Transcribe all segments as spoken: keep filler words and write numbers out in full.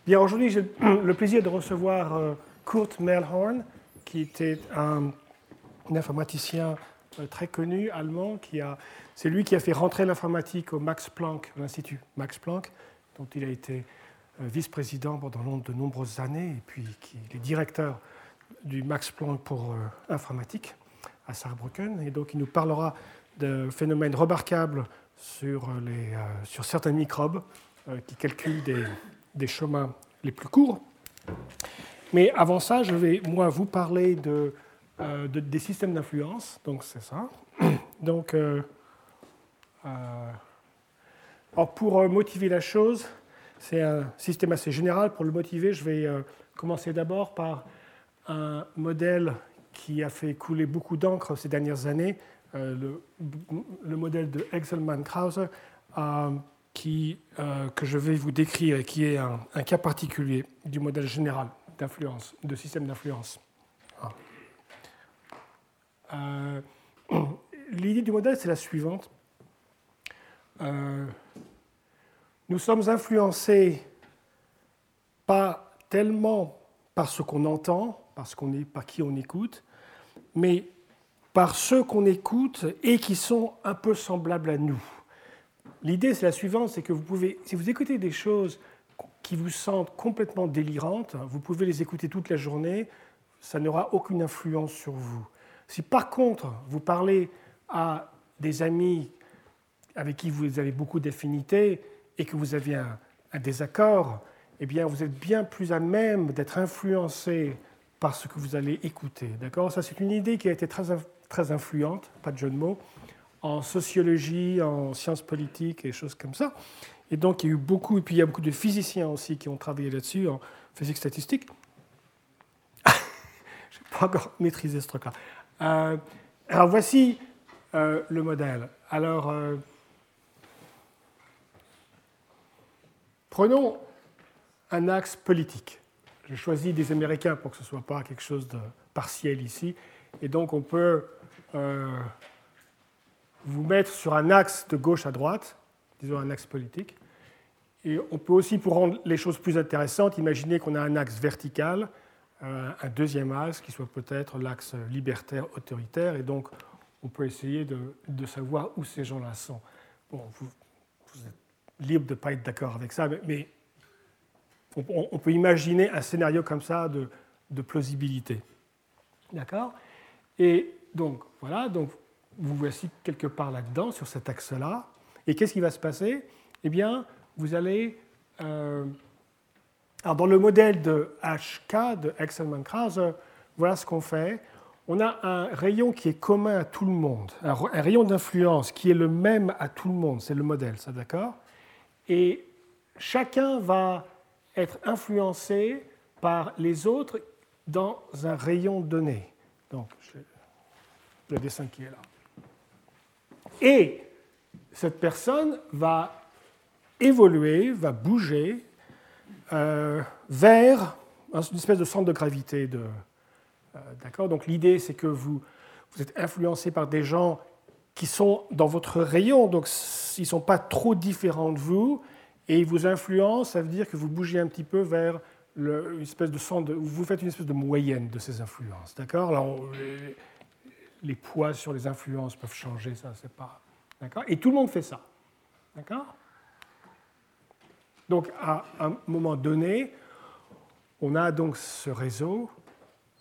Bien, aujourd'hui, j'ai le plaisir de recevoir euh, Kurt Mehlhorn, qui était un, un informaticien euh, très connu, allemand. Qui a, c'est lui qui a fait rentrer l'informatique au Max Planck, à l'Institut Max Planck, dont il a été euh, vice-président pendant de nombreuses années, et puis qui est directeur du Max Planck pour euh, informatique à Saarbrücken. Et donc, il nous parlera de phénomènes remarquables sur, les, euh, sur certains microbes euh, qui calculent des, des chemins les plus courts. Mais avant ça, je vais, moi, vous parler de, euh, de, des systèmes d'influence. Donc, c'est ça. Donc, euh, euh, alors pour motiver la chose, c'est un système assez général. Pour le motiver, je vais euh, commencer d'abord par un modèle qui a fait couler beaucoup d'encre ces dernières années, euh, le, le modèle de Exelman-Krause, euh, qui, euh, que je vais vous décrire et qui est un, un cas particulier du modèle général d'influence, de système d'influence. Ah. Euh, l'idée du modèle, c'est la suivante. Euh, nous sommes influencés pas tellement par ce qu'on entend, par, ce qu'on est, par qui on écoute, mais par ceux qu'on écoute et qui sont un peu semblables à nous. L'idée, c'est la suivante, c'est que vous pouvez, si vous écoutez des choses qui vous semblent complètement délirantes, vous pouvez les écouter toute la journée, ça n'aura aucune influence sur vous. Si par contre, vous parlez à des amis avec qui vous avez beaucoup d'affinités et que vous avez un, un désaccord, eh bien, vous êtes bien plus à même d'être influencé par ce que vous allez écouter. D'accord ? Ça, c'est une idée qui a été très, très influente, pas de jeu de mots, en sociologie, en sciences politiques et des choses comme ça. Et donc, il y a eu beaucoup, et puis il y a beaucoup de physiciens aussi qui ont travaillé là-dessus, en physique statistique. Je n'ai pas encore maîtrisé ce truc-là. Euh, alors, voici euh, le modèle. Alors, euh, prenons un axe politique. J'ai choisi des Américains pour que ce ne soit pas quelque chose de partiel ici. Et donc, on peut euh, vous mettre sur un axe de gauche à droite, disons un axe politique. Et on peut aussi, pour rendre les choses plus intéressantes, imaginer qu'on a un axe vertical, euh, un deuxième axe qui soit peut-être l'axe libertaire-autoritaire. Et donc, on peut essayer de, de savoir où ces gens-là sont. Bon, vous, vous êtes libre de ne pas être d'accord avec ça, mais, mais on, on peut imaginer un scénario comme ça de, de plausibilité. D'accord ? Et donc, voilà, donc, vous voici quelque part là-dedans, sur cet axe-là. Et qu'est-ce qui va se passer ? Eh bien, vous allez... Euh, alors, dans le modèle de H K, de Exelman-Krause, voilà ce qu'on fait. On a un rayon qui est commun à tout le monde, un, un rayon d'influence qui est le même à tout le monde, c'est le modèle, ça, d'accord ? Et chacun va être influencé par les autres dans un rayon donné. Donc, le dessin qui est là. Et cette personne va évoluer, va bouger euh, vers une espèce de centre de gravité. De, euh, d'accord ? Donc l'idée, c'est que vous, vous êtes influencé par des gens qui sont dans votre rayon, donc ils ne sont pas trop différents de vous, et ils vous influencent, ça veut dire que vous bougez un petit peu vers le, une espèce de centre, de, vous faites une espèce de moyenne de ces influences. D'accord ? Alors, les, les poids sur les influences peuvent changer, ça, c'est pas... D'accord ? Et tout le monde fait ça. D'accord ? Donc, à un moment donné, on a donc ce réseau, d'accord ?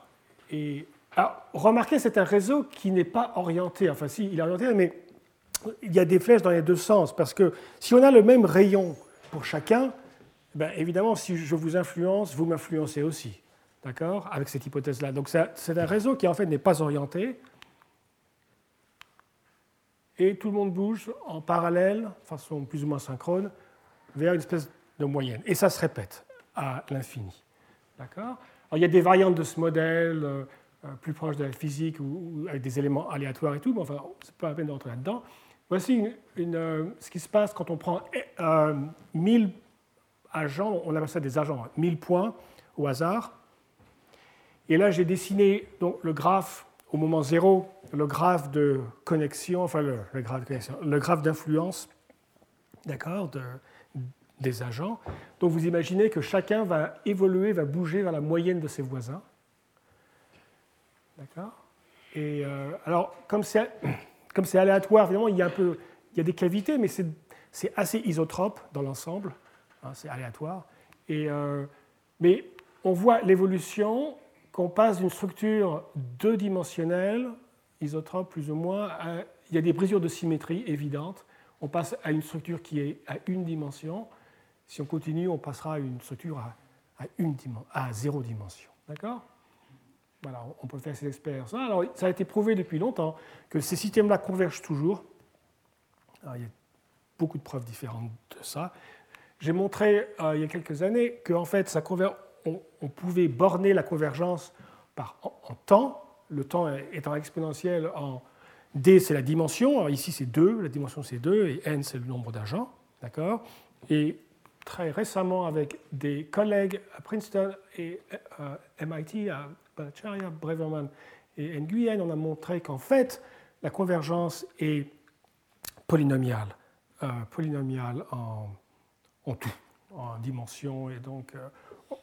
Et alors, remarquez, c'est un réseau qui n'est pas orienté. Enfin, si, il est orienté, mais il y a des flèches dans les deux sens, parce que si on a le même rayon pour chacun, ben, évidemment, si je vous influence, vous m'influencez aussi, d'accord ? Avec cette hypothèse-là. Donc, c'est un réseau qui, en fait, n'est pas orienté, et tout le monde bouge en parallèle, de façon plus ou moins synchrone, vers une espèce de moyenne. Et ça se répète à l'infini. D'accord ? Alors, il y a des variantes de ce modèle, euh, plus proches de la physique, ou, ou avec des éléments aléatoires et tout, mais enfin, ce n'est pas la peine d'entrer là-dedans. Voici une, une, euh, ce qui se passe quand on prend euh, mille agents, on appelle ça des agents, hein, mille points au hasard. Et là, j'ai dessiné donc, le graphe au moment zéro, le graphe de connexion, enfin le, le graphe de connexion, le graphe d'influence, d'accord, de, des agents. Donc vous imaginez que chacun va évoluer, va bouger vers la moyenne de ses voisins. D'accord ? Et euh, alors, comme c'est, comme c'est aléatoire, évidemment, il y a un peu, il y a des cavités, mais c'est, c'est assez isotrope dans l'ensemble. Hein, c'est aléatoire. Et, euh, mais on voit l'évolution qu'on passe d'une structure deux-dimensionnelle, isotrope plus ou moins, à, il y a des brisures de symétrie évidentes. On passe à une structure qui est à une dimension. Si on continue, on passera à une structure à, à, une dimension, à zéro dimension. D'accord ? Voilà, on peut faire ces expériences. Alors, ça a été prouvé depuis longtemps que ces systèmes-là convergent toujours. Alors, il y a beaucoup de preuves différentes de ça. J'ai montré euh, il y a quelques années qu'en fait, ça conver... on, on pouvait borner la convergence par, en, en temps, le temps étant exponentiel en D, c'est la dimension. Alors, ici, c'est deux, la dimension, c'est deux, et N, c'est le nombre d'agents. D'accord ? Et très récemment, avec des collègues à Princeton et euh, M I T, à Bhattacharya, Braverman et Nguyen, on a montré qu'en fait, la convergence est polynomiale, euh, polynomiale en, en tout, en dimension, et donc euh,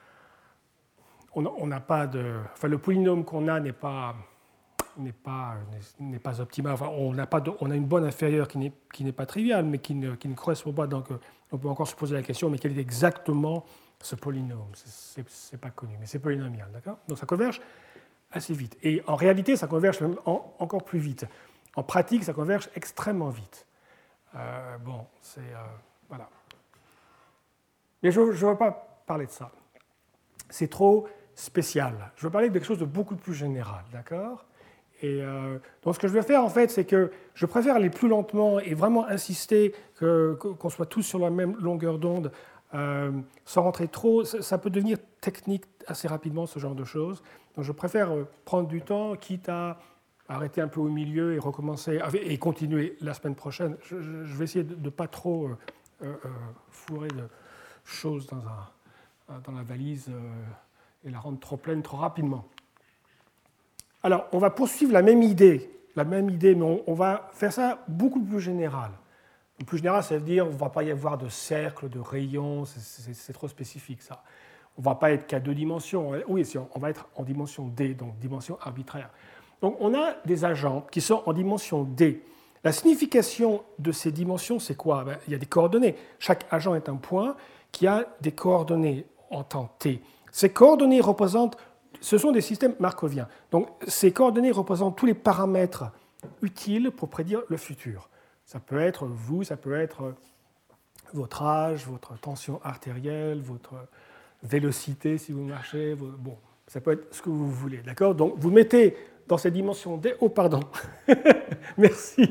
on n'a pas de... Enfin, le polynôme qu'on a n'est pas... n'est pas, n'est pas optimal. Enfin, on, a pas de, on a une bonne inférieure qui n'est, qui n'est pas triviale, mais qui ne, qui ne correspond pas. Donc, on peut encore se poser la question, mais quel est exactement ce polynôme ? Ce n'est pas connu, mais c'est polynomial. D'accord ? Donc, ça converge assez vite. Et en réalité, ça converge même en, encore plus vite. En pratique, ça converge extrêmement vite. Euh, bon, c'est... Euh, voilà. Mais je ne veux pas parler de ça. C'est trop spécial. Je veux parler de quelque chose de beaucoup plus général. D'accord ? Et euh, donc ce que je vais faire en fait, c'est que je préfère aller plus lentement et vraiment insister que, qu'on soit tous sur la même longueur d'onde, euh, sans rentrer trop. Ça, ça peut devenir technique assez rapidement, ce genre de choses. Donc je préfère prendre du temps, quitte à arrêter un peu au milieu et recommencer et continuer la semaine prochaine. Je, je vais essayer de ne pas trop euh, euh, fourrer de choses dans, un, dans la valise euh, et la rendre trop pleine trop rapidement. Alors, on va poursuivre la même idée, la même idée, mais on, on va faire ça beaucoup plus général. Le plus général, ça veut dire qu'il ne va pas y avoir de cercle, de rayons, c'est, c'est, c'est trop spécifique ça. On ne va pas être qu'à deux dimensions. Oui, on va être en dimension D, donc dimension arbitraire. Donc, on a des agents qui sont en dimension D. La signification de ces dimensions, c'est quoi ? Ben, il y a des coordonnées. Chaque agent est un point qui a des coordonnées en temps T. Ces coordonnées représentent Ce sont des systèmes markoviens. Donc, ces coordonnées représentent tous les paramètres utiles pour prédire le futur. Ça peut être vous, ça peut être votre âge, votre tension artérielle, votre vélocité si vous marchez. Bon, ça peut être ce que vous voulez. D'accord ? Donc, vous mettez dans ces dimensions D. Oh, pardon. Merci.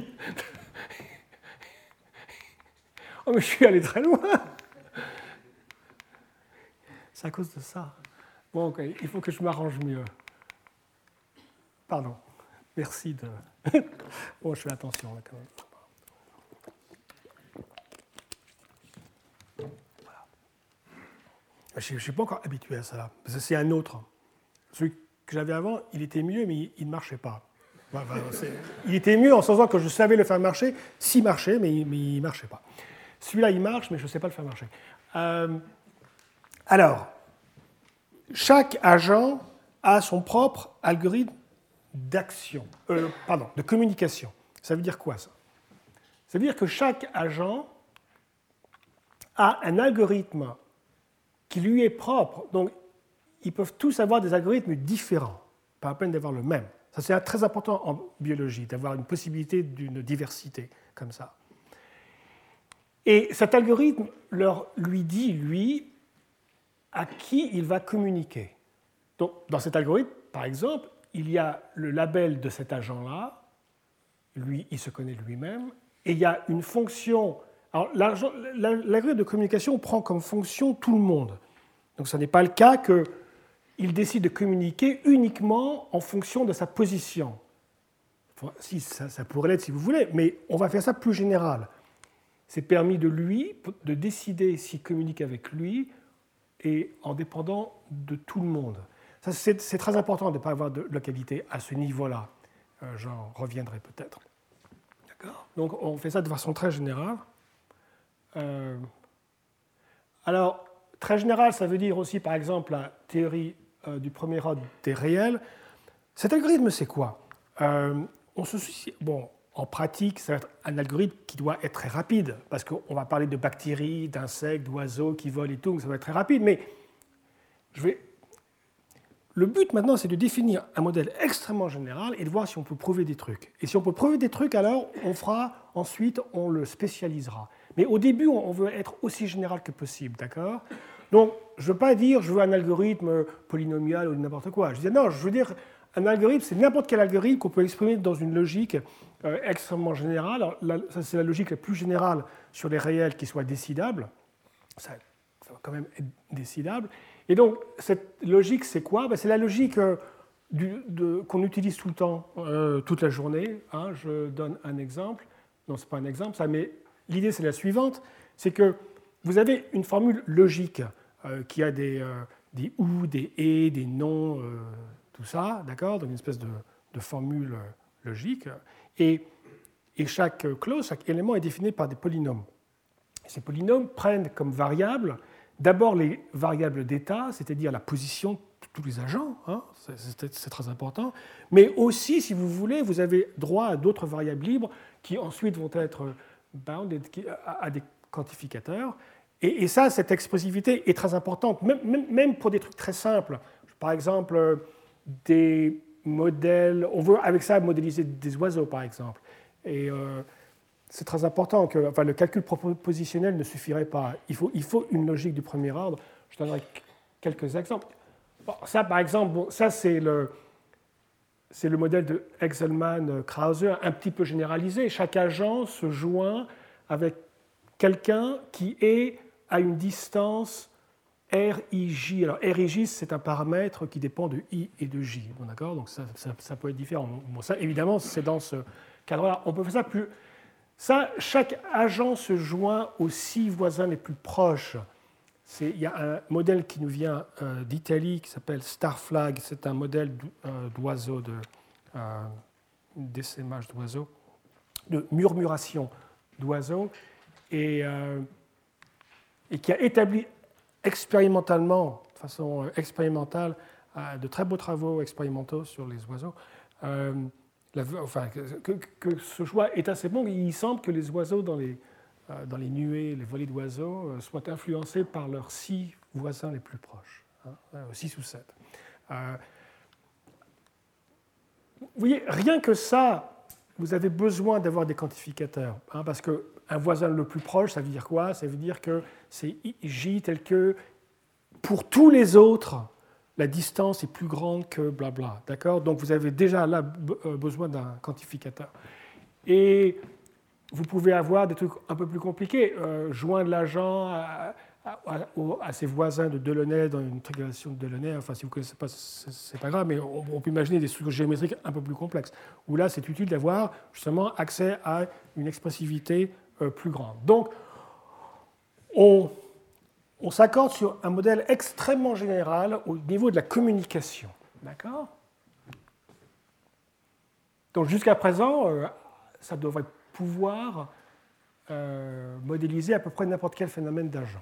Oh, mais je suis allé très loin. C'est à cause de ça. Bon, okay. Il faut que je m'arrange mieux. Pardon. Merci de... Bon, je fais attention là quand même. Voilà. Je ne suis pas encore habitué à ça. Parce que c'est un autre. Celui que j'avais avant, il était mieux, mais il ne marchait pas. Enfin, il était mieux en sens que je savais le faire marcher, s'il marchait, mais il ne marchait pas. Celui-là, il marche, mais je ne sais pas le faire marcher. Euh, alors... Chaque agent a son propre algorithme d'action, euh, pardon, de communication. Ça veut dire quoi ça ? Ça veut dire que chaque agent a un algorithme qui lui est propre. Donc, ils peuvent tous avoir des algorithmes différents, pas la peine d'avoir le même. Ça, c'est très important en biologie, d'avoir une possibilité d'une diversité comme ça. Et cet algorithme leur, lui dit, lui, à qui il va communiquer. Donc, dans cet algorithme, par exemple, il y a le label de cet agent-là, lui, il se connaît lui-même, et il y a une fonction. Alors, l'algorithme de communication prend comme fonction tout le monde. Donc, ce n'est pas le cas qu'il décide de communiquer uniquement en fonction de sa position. Enfin, si, ça, ça pourrait l'être si vous voulez, mais on va faire ça plus général. C'est permis de lui de décider s'il communique avec lui et en dépendant de tout le monde. Ça, c'est, c'est très important de ne pas avoir de localité à ce niveau-là. Euh, j'en reviendrai peut-être. D'accord ? Donc, on fait ça de façon très générale. Euh, Alors, très général, ça veut dire aussi, par exemple, la théorie euh, du premier ordre des réels. Cet algorithme, c'est quoi? euh, on se soucie, bon, en pratique, ça va être un algorithme qui doit être très rapide, parce qu'on va parler de bactéries, d'insectes, d'oiseaux qui volent et tout, donc ça va être très rapide. Mais je vais... le but maintenant, c'est de définir un modèle extrêmement général et de voir si on peut prouver des trucs. Et si on peut prouver des trucs, alors on fera, ensuite, on le spécialisera. Mais au début, on veut être aussi général que possible, d'accord? Donc, je ne veux pas dire je veux un algorithme polynomial ou n'importe quoi. Je dis non, je veux dire un algorithme, c'est n'importe quel algorithme qu'on peut exprimer dans une logique euh, extrêmement générale. Alors, là, ça, c'est la logique la plus générale sur les réels qui soient décidables. Ça, ça va quand même être décidable. Et donc, cette logique, c'est quoi? Ben, c'est la logique euh, du, de, qu'on utilise tout le temps, euh, toute la journée. Hein. Je donne un exemple. Non, ce n'est pas un exemple, ça, mais l'idée, c'est la suivante. C'est que vous avez une formule logique euh, qui a des, euh, des ou, des et, des non, euh, tout ça, d'accord? Donc, une espèce de, de formule euh, logique. Et, et chaque clause, chaque élément est défini par des polynômes. Et ces polynômes prennent comme variables d'abord les variables d'état, c'est-à-dire la position de tous les agents, hein, c'est, c'est très important, mais aussi, si vous voulez, vous avez droit à d'autres variables libres qui ensuite vont être bounded à des quantificateurs. Et, et ça, cette expressivité est très importante, même, même pour des trucs très simples. Par exemple, des modèles, on veut avec ça modéliser des oiseaux, par exemple. Et euh, c'est très important que enfin, le calcul propositionnel ne suffirait pas. Il faut, il faut une logique du premier ordre. Je donnerai quelques exemples. Bon, ça, par exemple, bon, ça c'est le, c'est le modèle de Exelman-Krause, un petit peu généralisé. Chaque agent se joint avec quelqu'un qui est à une distance R I J. Alors R I J, c'est un paramètre qui dépend de I et de J. Bon, d'accord? Donc ça, ça, ça peut être différent. Bon, ça, évidemment, c'est dans ce cadre-là. On peut faire ça plus... Ça, chaque agent se joint aux six voisins les plus proches. C'est, il y a un modèle qui nous vient euh, d'Italie qui s'appelle Starflag. C'est un modèle euh, d'oiseaux, de euh, d'essaimage d'oiseaux, de murmuration d'oiseaux, et, euh, et qui a établi expérimentalement, de façon euh, expérimentale, euh, de très beaux travaux expérimentaux sur les oiseaux. Euh, La, enfin, que, que ce choix est assez bon. Il semble que les oiseaux dans les, euh, dans les nuées, les volées d'oiseaux, euh, soient influencés par leurs six voisins les plus proches, hein, six ou sept. Euh, vous voyez, rien que ça, vous avez besoin d'avoir des quantificateurs, hein, parce qu'un voisin le plus proche, ça veut dire quoi? Ça veut dire que c'est J tel que pour tous les autres, la distance est plus grande que blabla, d'accord? Donc vous avez déjà là besoin d'un quantificateur. Et vous pouvez avoir des trucs un peu plus compliqués, euh, joindre l'agent à, à, à, à ses voisins de Delaunay dans une triangulation de Delaunay. Enfin, si vous ne connaissez pas, c'est pas grave, mais on, on peut imaginer des structures géométriques un peu plus complexes, où là, c'est utile d'avoir justement accès à une expressivité euh, plus grande. Donc, on... On s'accorde sur un modèle extrêmement général au niveau de la communication. D'accord? Donc jusqu'à présent, euh, ça devrait pouvoir euh, modéliser à peu près n'importe quel phénomène d'agent.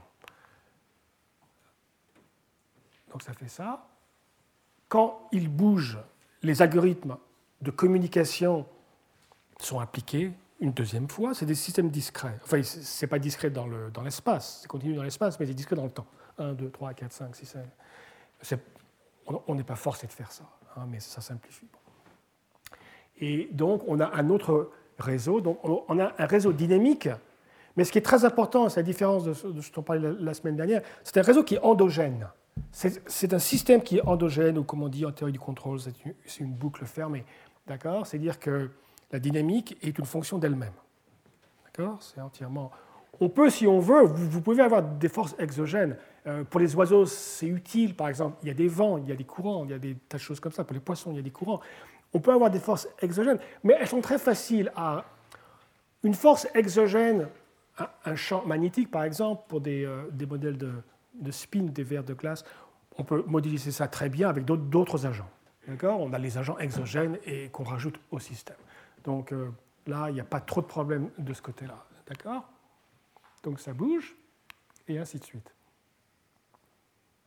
Donc ça fait ça. Quand il bouge, les algorithmes de communication sont appliqués une deuxième fois. C'est des systèmes discrets. Enfin, ce n'est pas discret dans, le, dans l'espace, c'est continu dans l'espace, mais c'est discret dans le temps. un, deux, trois, quatre, cinq, six, sept. On n'est pas forcé de faire ça, hein, mais ça simplifie. Et donc, on a un autre réseau. Donc, on a un réseau dynamique, mais ce qui est très important, c'est la différence de ce dont on parlait la, la semaine dernière, c'est un réseau qui est endogène. C'est, c'est un système qui est endogène, ou comme on dit en théorie du contrôle, c'est une, c'est une boucle fermée. D'accord? C'est-à-dire que la dynamique est une fonction d'elle-même. D'accord? C'est entièrement... On peut, si on veut, vous, vous pouvez avoir des forces exogènes. Euh, pour les oiseaux, c'est utile, par exemple. Il y a des vents, il y a des courants, il y a des tas de choses comme ça. Pour les poissons, il y a des courants. On peut avoir des forces exogènes, mais elles sont très faciles à... Une force exogène, un, un champ magnétique, par exemple, pour des, euh, des modèles de, de spin des verres de glace, on peut modéliser ça très bien avec d'autres, d'autres agents. D'accord? On a les agents exogènes et qu'on rajoute au système. Donc euh, là, il n'y a pas trop de problèmes de ce côté-là. D'accord? Donc ça bouge, et ainsi de suite.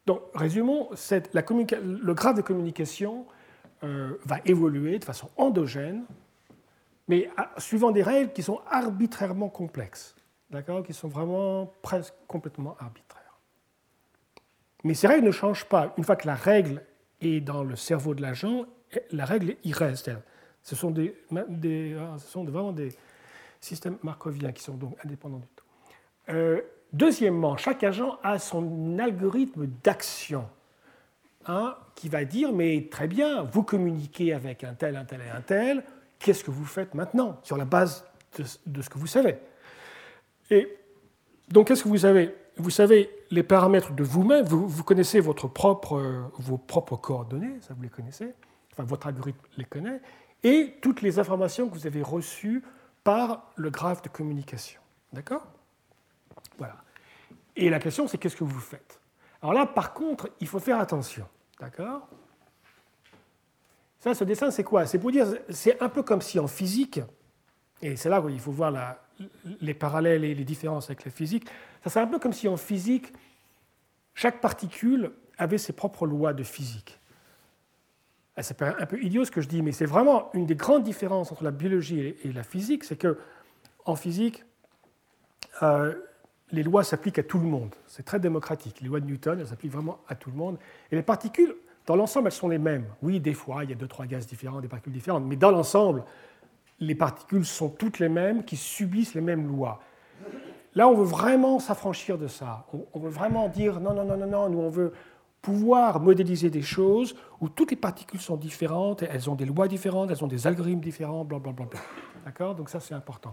Donc, résumons, cette, la le graphe de communication euh, va évoluer de façon endogène, mais à, suivant des règles qui sont arbitrairement complexes, d'accord, qui sont vraiment presque complètement arbitraires. Mais ces règles ne changent pas. Une fois que la règle est dans le cerveau de l'agent, la règle y reste. Ce sont, des, des, ce sont vraiment des systèmes markoviens qui sont donc indépendants du temps. Euh, deuxièmement, chaque agent a son algorithme d'action, hein, qui va dire, mais très bien, vous communiquez avec un tel, un tel et un tel, qu'est-ce que vous faites maintenant, sur la base de, de ce que vous savez. Et donc, qu'est-ce que vous savez? Vous savez les paramètres de vous-même, vous, vous connaissez votre propre, vos propres coordonnées, ça vous les connaissez, enfin votre algorithme les connaît, et toutes les informations que vous avez reçues par le graphe de communication. D'accord? Voilà. Et la question, c'est qu'est-ce que vous faites? Alors là, par contre, il faut faire attention. D'accord? Ça, ce dessin, c'est quoi? C'est pour dire, c'est un peu comme si en physique, et c'est là où il faut voir la, les parallèles et les différences avec la physique, ça c'est un peu comme si en physique, chaque particule avait ses propres lois de physique. Ça paraît un peu idiot ce que je dis, mais c'est vraiment une des grandes différences entre la biologie et la physique, c'est qu'en physique, euh, les lois s'appliquent à tout le monde. C'est très démocratique. Les lois de Newton, elles s'appliquent vraiment à tout le monde. Et les particules, dans l'ensemble, elles sont les mêmes. Oui, des fois, il y a deux, trois gaz différents, des particules différentes, mais dans l'ensemble, les particules sont toutes les mêmes, qui subissent les mêmes lois. Là, on veut vraiment s'affranchir de ça. On veut vraiment dire non, non, non, non, non, nous, on veut pouvoir modéliser des choses où toutes les particules sont différentes, elles ont des lois différentes, elles ont des algorithmes différents, blablabla. Bla, bla, bla. D'accord? Donc ça, c'est important.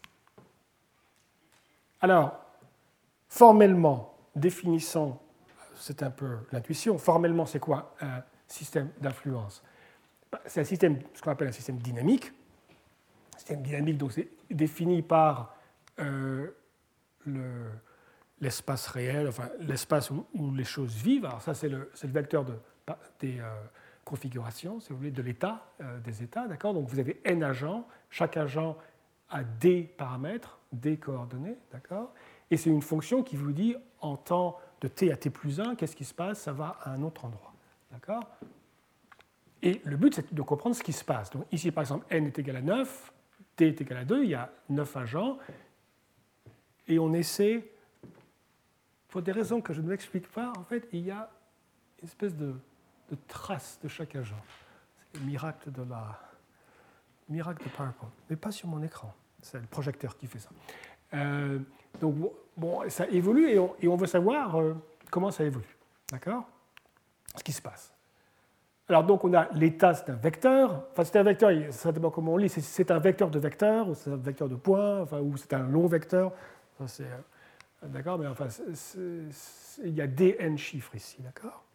Alors, formellement, définissons, c'est un peu l'intuition, formellement, c'est quoi un système d'influence? C'est un système, ce qu'on appelle un système dynamique. Un système dynamique, donc c'est défini par euh, le... l'espace réel, enfin l'espace où, où les choses vivent. Alors ça, c'est le, c'est le vecteur de, des euh, configurations, si vous voulez, de l'état, euh, des états, d'accord? Donc vous avez n agents, chaque agent a des paramètres, des coordonnées, d'accord? Et c'est une fonction qui vous dit, en temps de t à t plus un, qu'est-ce qui se passe? Ça va à un autre endroit, d'accord? Et le but, c'est de comprendre ce qui se passe. Donc ici, par exemple, n est égal à neuf, t est égal à deux, il y a neuf agents, et on essaie... Pour des raisons que je ne m'explique pas, en fait, il y a une espèce de, de trace de chaque agent. C'est le miracle de la miracle de PowerPoint, mais pas sur mon écran. C'est le projecteur qui fait ça. Euh, donc bon, ça évolue et on, et on veut savoir euh, comment ça évolue, d'accord? Ce qui se passe. Alors donc on a l'état, c'est un vecteur. Enfin c'est un vecteur, ça dépend comment on lit. C'est, c'est un vecteur de vecteurs, ou c'est un vecteur de points, enfin, ou c'est un long vecteur. Ça, c'est, d'accord, mais enfin, c'est, c'est, il y a des n chiffres ici, d'accord?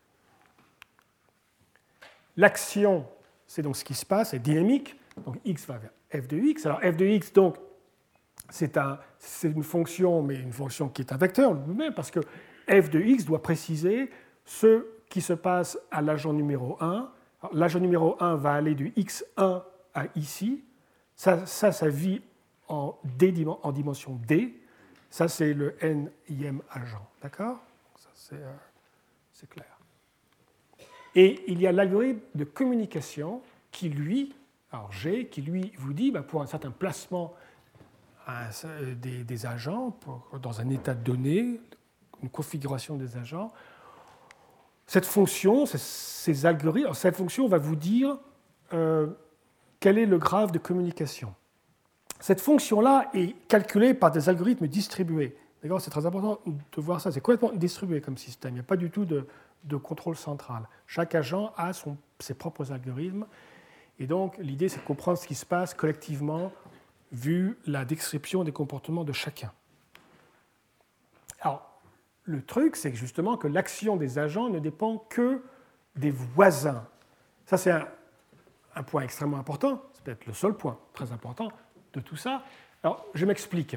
L'action, c'est donc ce qui se passe, c'est dynamique, donc x va vers f de x. Alors f de x, donc, c'est, un, c'est une fonction, mais une fonction qui est un vecteur lui-même, parce que f de x doit préciser ce qui se passe à l'agent numéro un. Alors, l'agent numéro un va aller du x un à ici. Ça, ça, ça vit en, D, en dimension d. Ça, c'est le n-ième agent. D'accord? Ça, c'est, euh, c'est clair. Et il y a l'algorithme de communication qui, lui, alors G, qui, lui, vous dit, ben, pour un certain placement un, des, des agents, pour, dans un état donné, une configuration des agents, cette fonction, ces, ces algorithmes, cette fonction va vous dire euh, quel est le graphe de communication. Cette fonction-là est calculée par des algorithmes distribués. D'accord, c'est très important de voir ça. C'est complètement distribué comme système. Il n'y a pas du tout de, de contrôle central. Chaque agent a son, ses propres algorithmes. Et donc, l'idée, c'est de comprendre ce qui se passe collectivement, vu la description des comportements de chacun. Alors, le truc, c'est justement que l'action des agents ne dépend que des voisins. Ça, c'est un, un point extrêmement important. C'est peut-être le seul point très important de tout ça. Alors, je m'explique.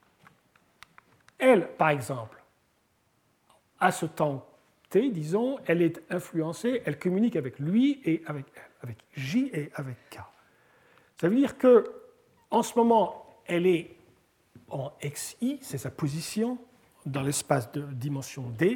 Elle, par exemple, à ce temps t, disons, elle est influencée, elle communique avec lui et avec elle, avec J et avec K. Ça veut dire que, en ce moment, elle est en xi, c'est sa position dans l'espace de dimension d,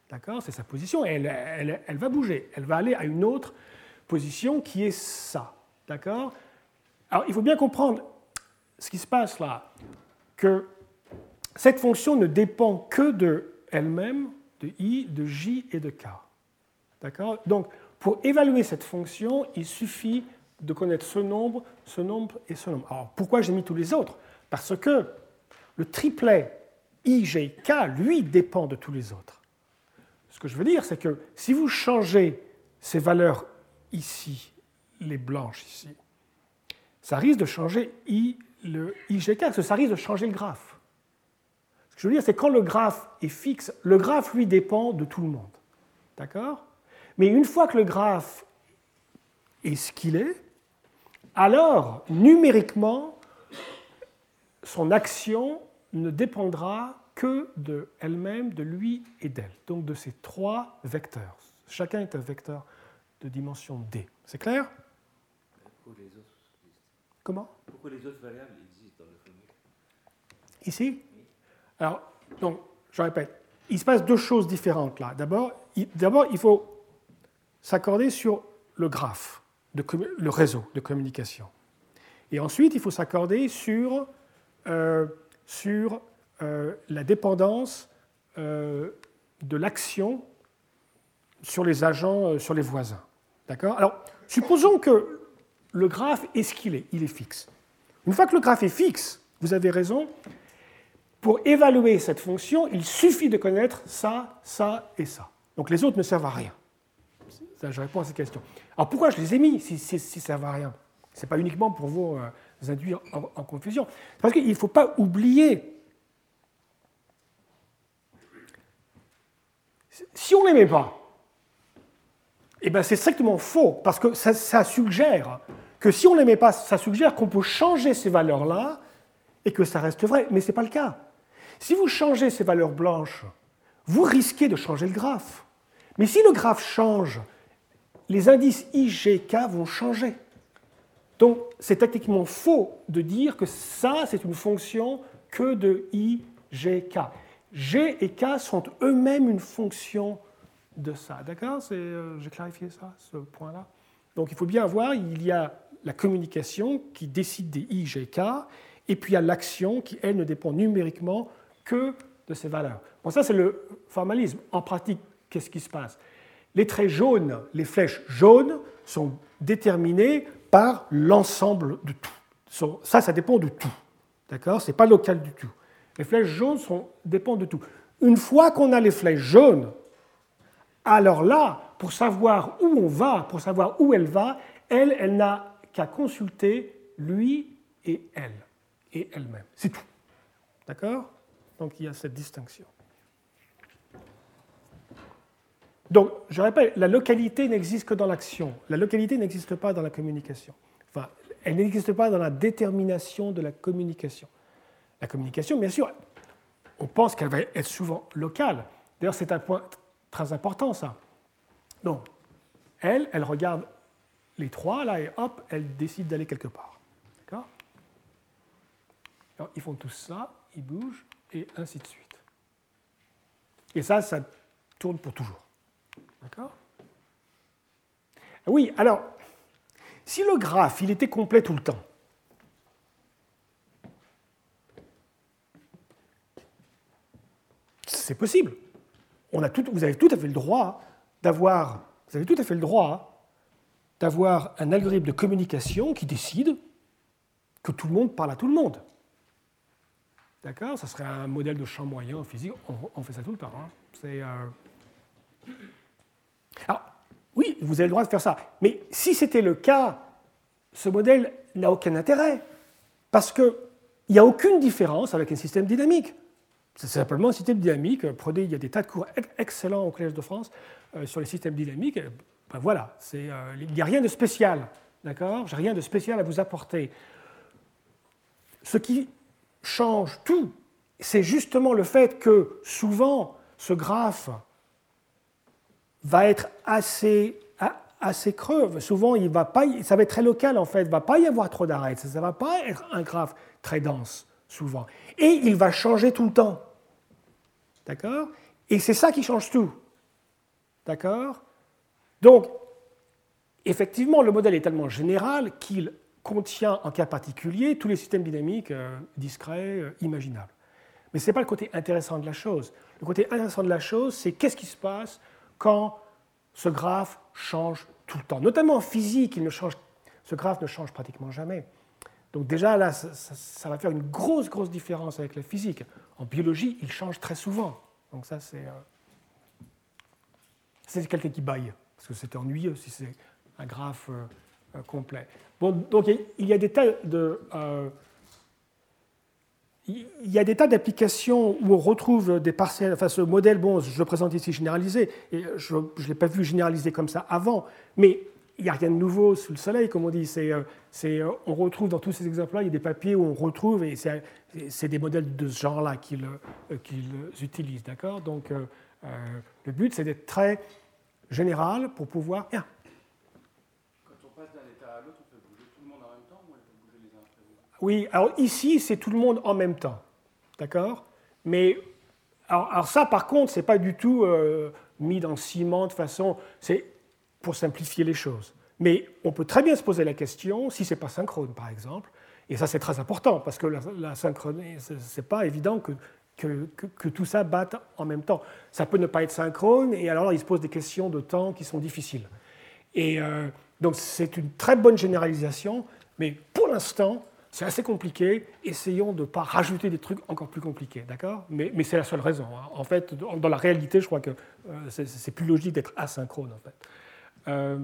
D'accord? C'est sa position, et elle, elle, elle va bouger. Elle va aller à une autre position qui est ça. D'accord? Alors, il faut bien comprendre ce qui se passe là, que cette fonction ne dépend que de elle-même, de I, de J et de K. D'accord? Donc, pour évaluer cette fonction, il suffit de connaître ce nombre, ce nombre et ce nombre. Alors, pourquoi j'ai mis tous les autres? Parce que le triplet I, J, K, lui, dépend de tous les autres. Ce que je veux dire, c'est que si vous changez ces valeurs ici, les blanches ici, ça risque de changer I, le I G K, parce que ça risque de changer le graphe. Ce que je veux dire, c'est que quand le graphe est fixe, le graphe, lui, dépend de tout le monde. D'accord? Mais une fois que le graphe est ce qu'il est, alors, numériquement, son action ne dépendra que de elle-même, de lui et d'elle. Donc de ces trois vecteurs. Chacun est un vecteur de dimension D. C'est clair? Pourquoi les autres existent? Comment? Pourquoi les autres variables existent dans la formule? Ici? Oui. Alors, donc, je répète, il se passe deux choses différentes là. D'abord, il, d'abord, il faut s'accorder sur le graphe, de, le réseau de communication. Et ensuite, il faut s'accorder sur, euh, sur euh, la dépendance euh, de l'action sur les agents, euh, sur les voisins. D'accord? Alors, supposons que le graphe est ce qu'il est, il est fixe. Une fois que le graphe est fixe, vous avez raison, pour évaluer cette fonction, il suffit de connaître ça, ça et ça. Donc les autres ne servent à rien. Ça, je réponds à cette question. Alors pourquoi je les ai mis si, si, si ça ne servent à rien? Ce n'est pas uniquement pour vous euh, induire en, en confusion. Parce qu'il ne faut pas oublier, si on ne les met pas, eh ben c'est strictement faux, parce que ça, ça suggère que si on ne les met pas, ça suggère qu'on peut changer ces valeurs-là et que ça reste vrai, mais ce n'est pas le cas. Si vous changez ces valeurs blanches, vous risquez de changer le graphe. Mais si le graphe change, les indices I, G, K vont changer. Donc, c'est techniquement faux de dire que ça, c'est une fonction que de I, G, K. G et K sont eux-mêmes une fonction de ça. D'accord? euh, J'ai clarifié ça, ce point-là. Donc, il faut bien voir, il y a la communication qui décide des I, G, K, et puis il y a l'action qui, elle, ne dépend numériquement que de ces valeurs. Bon, ça, c'est le formalisme. En pratique, qu'est-ce qui se passe? Les traits jaunes, les flèches jaunes, sont déterminées par l'ensemble de tout. Ça, ça dépend de tout. D'accord? Ce n'est pas local du tout. Les flèches jaunes sont, dépendent de tout. Une fois qu'on a les flèches jaunes, alors là, pour savoir où on va, pour savoir où elle va, elle, elle n'a qu'à consulter lui et elle, et elle-même. C'est tout. D'accord? Donc il y a cette distinction. Donc, je répète, la localité n'existe que dans l'action. La localité n'existe pas dans la communication. Enfin, elle n'existe pas dans la détermination de la communication. La communication, bien sûr, on pense qu'elle va être souvent locale. D'ailleurs, c'est un point très important, ça. Donc, elle, elle regarde les trois, là, et hop, elle décide d'aller quelque part. D'accord? Alors, ils font tous ça, ils bougent, et ainsi de suite. Et ça, ça tourne pour toujours. D'accord? Oui, alors, si le graphe, il était complet tout le temps, c'est possible. On a tout, vous avez tout à fait le droit d'avoir, vous avez tout à fait le droit d'avoir un algorithme de communication qui décide que tout le monde parle à tout le monde. D'accord? Ça serait un modèle de champ moyen en physique. On, on fait ça tout le temps. Hein. C'est... Euh... Alors, oui, vous avez le droit de faire ça. Mais si c'était le cas, ce modèle n'a aucun intérêt. Parce qu'il n'y a aucune différence avec un système dynamique. C'est simplement un système dynamique. Prenez, il y a des tas de cours excellents au Collège de France euh, sur les systèmes dynamiques. Ben voilà, c'est, euh, il n'y a rien de spécial. D'accord? J'ai rien de spécial à vous apporter. Ce qui change tout, c'est justement le fait que souvent, ce graphe va être assez, assez creux. Souvent, il va pas, ça va être très local, en fait. Il ne va pas y avoir trop d'arrêts. Ça ne va pas être un graphe très dense, souvent. Et il va changer tout le temps. D'accord? Et c'est ça qui change tout. d'accord? Donc, effectivement, le modèle est tellement général qu'il contient en cas particulier tous les systèmes dynamiques euh, discrets, euh, imaginables. Mais ce n'est pas le côté intéressant de la chose. Le côté intéressant de la chose, c'est qu'est-ce qui se passe quand ce graphe change tout le temps. Notamment en physique, il ne change, ce graphe ne change pratiquement jamais. Donc déjà, là, ça, ça, ça va faire une grosse, grosse différence avec la physique. En biologie, il change très souvent. Donc ça, c'est... Euh, c'est quelqu'un qui baille, parce que c'est ennuyeux si c'est un graphe euh, euh, complet. Bon, donc il y a des tas de... Euh, il y a des tas d'applications où on retrouve des partiels, enfin ce modèle, bon, je le présente ici généralisé, et je ne l'ai pas vu généralisé comme ça avant, mais il n'y a rien de nouveau sous le soleil, comme on dit. C'est, c'est, on retrouve dans tous ces exemples-là, il y a des papiers où on retrouve, et c'est, c'est des modèles de ce genre-là qu'ils, qu'ils utilisent, d'accord? Donc euh, le but, c'est d'être très général pour pouvoir... Bien. Quand on passe d'un état à l'autre, on fait bouger tout le monde en même temps ou on fait bouger les uns après les autres? Oui, alors ici, c'est tout le monde en même temps, d'accord? Mais alors, alors ça, par contre, c'est pas du tout euh, mis dans le ciment de façon, c'est pour simplifier les choses. Mais on peut très bien se poser la question si c'est pas synchrone, par exemple, et ça c'est très important parce que la, la synchronie, c'est pas évident que, que, que, que tout ça batte en même temps. Ça peut ne pas être synchrone, et alors il se pose des questions de temps qui sont difficiles. Et euh, donc c'est une très bonne généralisation, mais pour l'instant, c'est assez compliqué. Essayons de ne pas rajouter des trucs encore plus compliqués, d'accord? Mais, mais c'est la seule raison. Hein. En fait, dans la réalité, je crois que euh, c'est, c'est plus logique d'être asynchrone, en fait. Euh,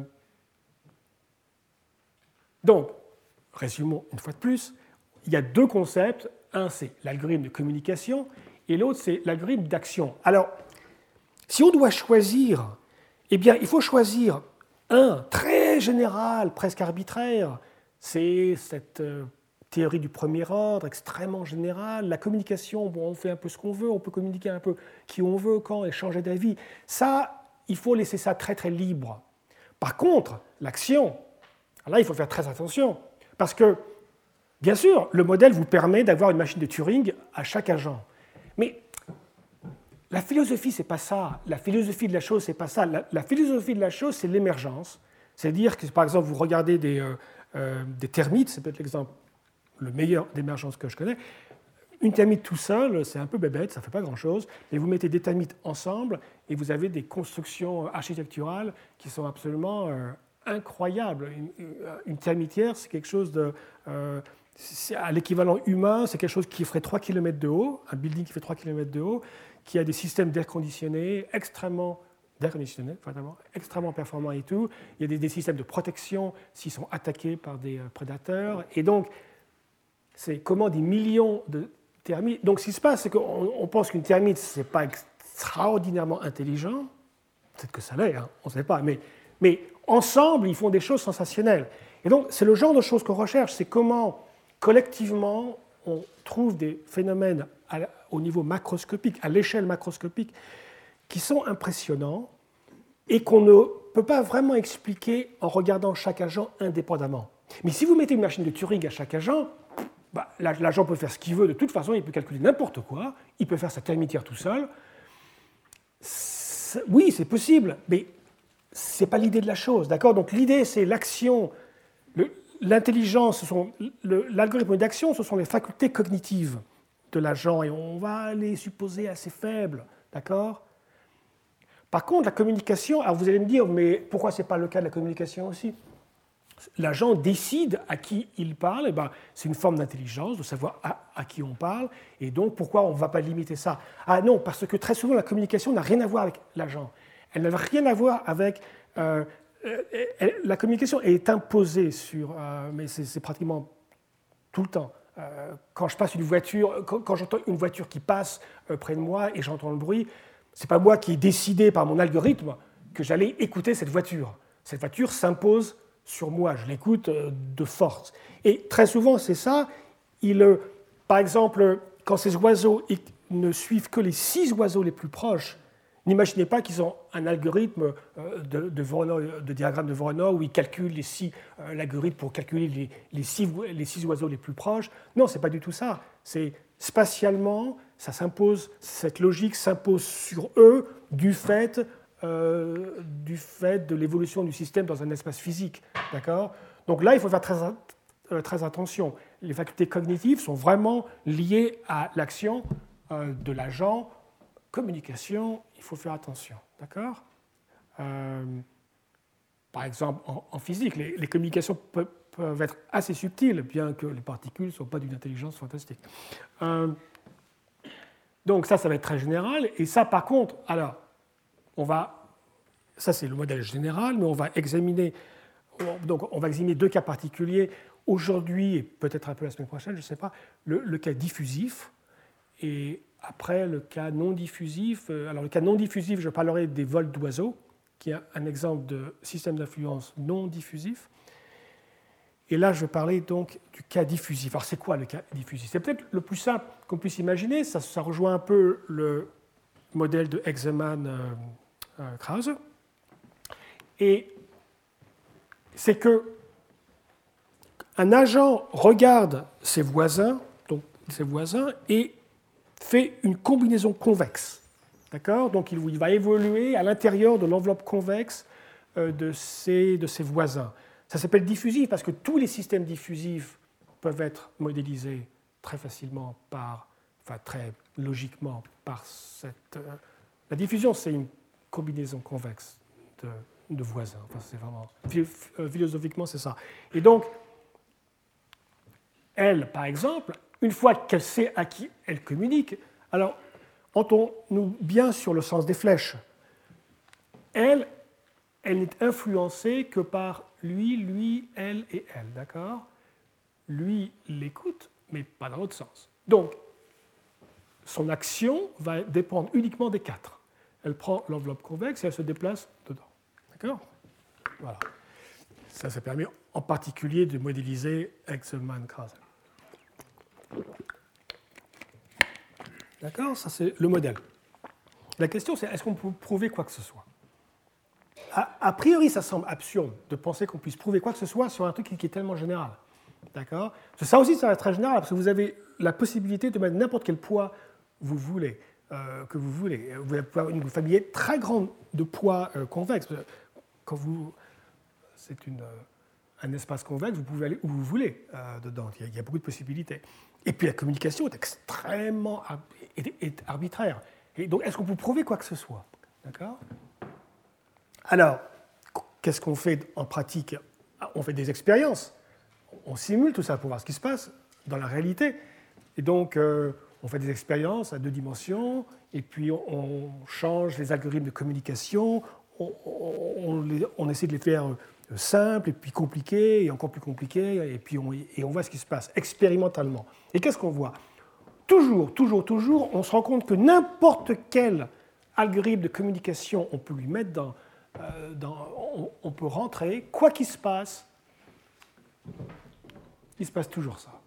donc, résumons une fois de plus. Il y a deux concepts. Un, c'est l'algorithme de communication, et l'autre, c'est l'algorithme d'action. Alors, si on doit choisir, eh bien, il faut choisir un très général, presque arbitraire. C'est cette euh, théorie du premier ordre, extrêmement générale. La communication, bon, on fait un peu ce qu'on veut, on peut communiquer un peu qui on veut, quand, et changer d'avis. Ça, il faut laisser ça très, très libre. Par contre, l'action, là, il faut faire très attention. Parce que, bien sûr, le modèle vous permet d'avoir une machine de Turing à chaque agent. Mais la philosophie, ce n'est pas ça. La philosophie de la chose, ce n'est pas ça. La, la philosophie de la chose, c'est l'émergence. C'est-à-dire que, par exemple, vous regardez des, euh, euh, des termites, c'est peut-être l'exemple le meilleur d'émergence que je connais. Une termite tout seul, c'est un peu bébête, ça ne fait pas grand-chose, mais vous mettez des termites ensemble et vous avez des constructions architecturales qui sont absolument euh, incroyables. Une, une termitière, c'est quelque chose de... Euh, c'est à l'équivalent humain, c'est quelque chose qui ferait trois kilomètres de haut, un building qui fait trois kilomètres de haut, qui a des systèmes d'air conditionné extrêmement... d'air conditionné, vraiment, extrêmement performants et tout. Il y a des, des systèmes de protection s'ils sont attaqués par des euh, prédateurs. Et donc, c'est comment des millions de termites... Donc, ce qui se passe, c'est qu'on on pense qu'une termite, ce n'est pas extraordinairement intelligent. Peut-être que ça l'est, hein, on ne sait pas. Mais, mais ensemble, ils font des choses sensationnelles. Et donc, c'est le genre de choses qu'on recherche. C'est comment, collectivement, on trouve des phénomènes à, au niveau macroscopique, à l'échelle macroscopique, qui sont impressionnants et qu'on ne peut pas vraiment expliquer en regardant chaque agent indépendamment. Mais si vous mettez une machine de Turing à chaque agent, bah, l'agent peut faire ce qu'il veut, de toute façon, il peut calculer n'importe quoi, il peut faire sa termitière tout seul. C'est, oui, c'est possible, mais ce n'est pas l'idée de la chose, d'accord? Donc l'idée, c'est l'action, le, l'intelligence, ce sont, le, l'algorithme d'action, ce sont les facultés cognitives de l'agent, et on va les supposer assez faibles, d'accord? Par contre, la communication, alors vous allez me dire, mais pourquoi ce n'est pas le cas de la communication aussi? L'agent décide à qui il parle, et ben, c'est une forme d'intelligence, de savoir à, à qui on parle, et donc pourquoi on ne va pas limiter ça? Ah non, parce que très souvent la communication n'a rien à voir avec l'agent. Elle n'a rien à voir avec... Euh, elle, la communication est imposée sur... Euh, mais c'est, c'est pratiquement tout le temps. Euh, quand je passe une voiture, quand, quand j'entends une voiture qui passe euh, près de moi et j'entends le bruit, ce n'est pas moi qui ai décidé par mon algorithme que j'allais écouter cette voiture. Cette voiture s'impose sur moi, je l'écoute de force. Et très souvent, c'est ça. Il, par exemple, quand ces oiseaux ne suivent que les six oiseaux les plus proches, n'imaginez pas qu'ils ont un algorithme de, de, Voronoi, de diagramme de Voronoi où ils calculent les six, euh, l'algorithme pour calculer les, les, six, les six oiseaux les plus proches. Non, ce n'est pas du tout ça. C'est spatialement, ça s'impose, cette logique s'impose sur eux du fait euh, du fait de l'évolution du système dans un espace physique. D'accord ? Donc là, il faut faire très, euh, très attention. Les facultés cognitives sont vraiment liées à l'action euh, de l'agent. Communication, il faut faire attention. D'accord ? euh, Par exemple, en, en physique, les, les communications peuvent, peuvent être assez subtiles, bien que les particules ne soient pas d'une intelligence fantastique. Euh, donc ça, ça va être très général. Et ça, par contre, alors, on va, ça c'est le modèle général, mais on va examiner, donc on va examiner deux cas particuliers aujourd'hui et peut-être un peu la semaine prochaine, je ne sais pas, le, le cas diffusif et après le cas non diffusif. Alors le cas non diffusif, je parlerai des vols d'oiseaux, qui est un exemple de système d'influence non diffusif. Et là, je vais parler donc du cas diffusif. Alors, c'est quoi le cas diffusif ? C'est peut-être le plus simple qu'on puisse imaginer. Ça, ça rejoint un peu le modèle de Exeman-Krause. Euh, Et c'est que un agent regarde ses voisins, donc ses voisins, et fait une combinaison convexe. D'accord ? Donc, il va évoluer à l'intérieur de l'enveloppe convexe de ses, de ses voisins. Ça s'appelle diffusif parce que tous les systèmes diffusifs peuvent être modélisés très facilement par, enfin très logiquement par cette... Euh, la diffusion, c'est une combinaison convexe de, de voisins. Enfin, c'est vraiment... Philosophiquement, c'est ça. Et donc, elle, par exemple, une fois qu'elle sait à qui elle communique, alors, entendons-nous bien sur le sens des flèches. Elle, elle n'est influencée que par lui, lui, elle et elle, d'accord ? Lui l'écoute, mais pas dans l'autre sens. Donc, son action va dépendre uniquement des quatre. Elle prend l'enveloppe convexe et elle se déplace dedans. D'accord ? Voilà. Ça, ça permet en particulier de modéliser Exeman-Krause. D'accord ? Ça, c'est le modèle. La question, c'est est-ce qu'on peut prouver quoi que ce soit ? A, a priori, ça semble absurde de penser qu'on puisse prouver quoi que ce soit sur un truc qui est tellement général. D'accord ? Ça aussi, ça va être très général parce que vous avez la possibilité de mettre n'importe quel poids vous voulez, euh, que vous voulez. Vous pouvez avoir une famille très grande de poids euh, convexes. Quand vous, c'est une, euh, un espace convexe, vous pouvez aller où vous voulez euh, dedans. Il y, a, il y a beaucoup de possibilités. Et puis la communication est extrêmement ar- est, est arbitraire. Et donc, est-ce qu'on peut prouver quoi que ce soit ? D'accord ? Alors, qu'est-ce qu'on fait en pratique ? On fait des expériences. On simule tout ça pour voir ce qui se passe dans la réalité. Et donc, euh, on fait des expériences à deux dimensions, et puis on, on change les algorithmes de communication, on, on, on, les, on essaie de les faire simples, et puis compliqués, et encore plus compliqués, et puis on, et on voit ce qui se passe expérimentalement. Et qu'est-ce qu'on voit ? Toujours, toujours, toujours, on se rend compte que n'importe quel algorithme de communication on peut lui mettre dans... Euh, dans on, on peut rentrer, quoi qu'il se passe, il se passe toujours ça.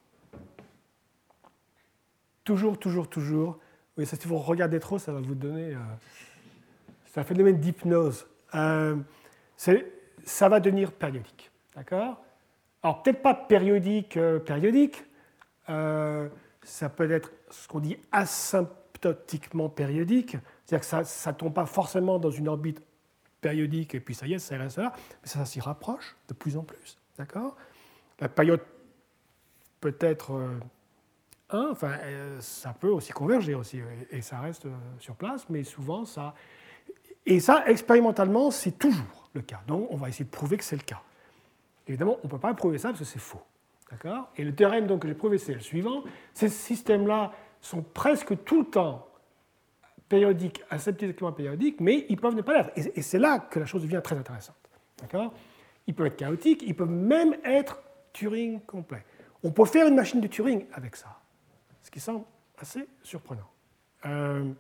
Toujours, toujours, toujours. Oui, ça, si vous regardez trop, ça va vous donner... Euh, c'est un phénomène d'hypnose. Euh, c'est, ça va devenir périodique. D'accord ? Alors, peut-être pas périodique, euh, périodique. Euh, ça peut être ce qu'on dit asymptotiquement périodique. C'est-à-dire que ça ne tombe pas forcément dans une orbite périodique, et puis ça y est, ça reste là. Mais ça, ça s'y rapproche de plus en plus. D'accord ? La période peut être euh, un, enfin, euh, ça peut aussi converger aussi, et, et ça reste euh, sur place, mais souvent ça... Et ça, expérimentalement, c'est toujours le cas. Donc, on va essayer de prouver que c'est le cas. Évidemment, on ne peut pas prouver ça parce que c'est faux. D'accord ? Et le théorème donc, que j'ai prouvé, c'est le suivant. Ces systèmes-là sont presque tout le temps périodiques, asymptotiquement périodiques, mais ils peuvent ne pas l'être. Et, et c'est là que la chose devient très intéressante. D'accord ? Ils peuvent être chaotiques, ils peuvent même être Turing complet. On peut faire une machine de Turing avec ça, ce qui semble assez surprenant. Euh,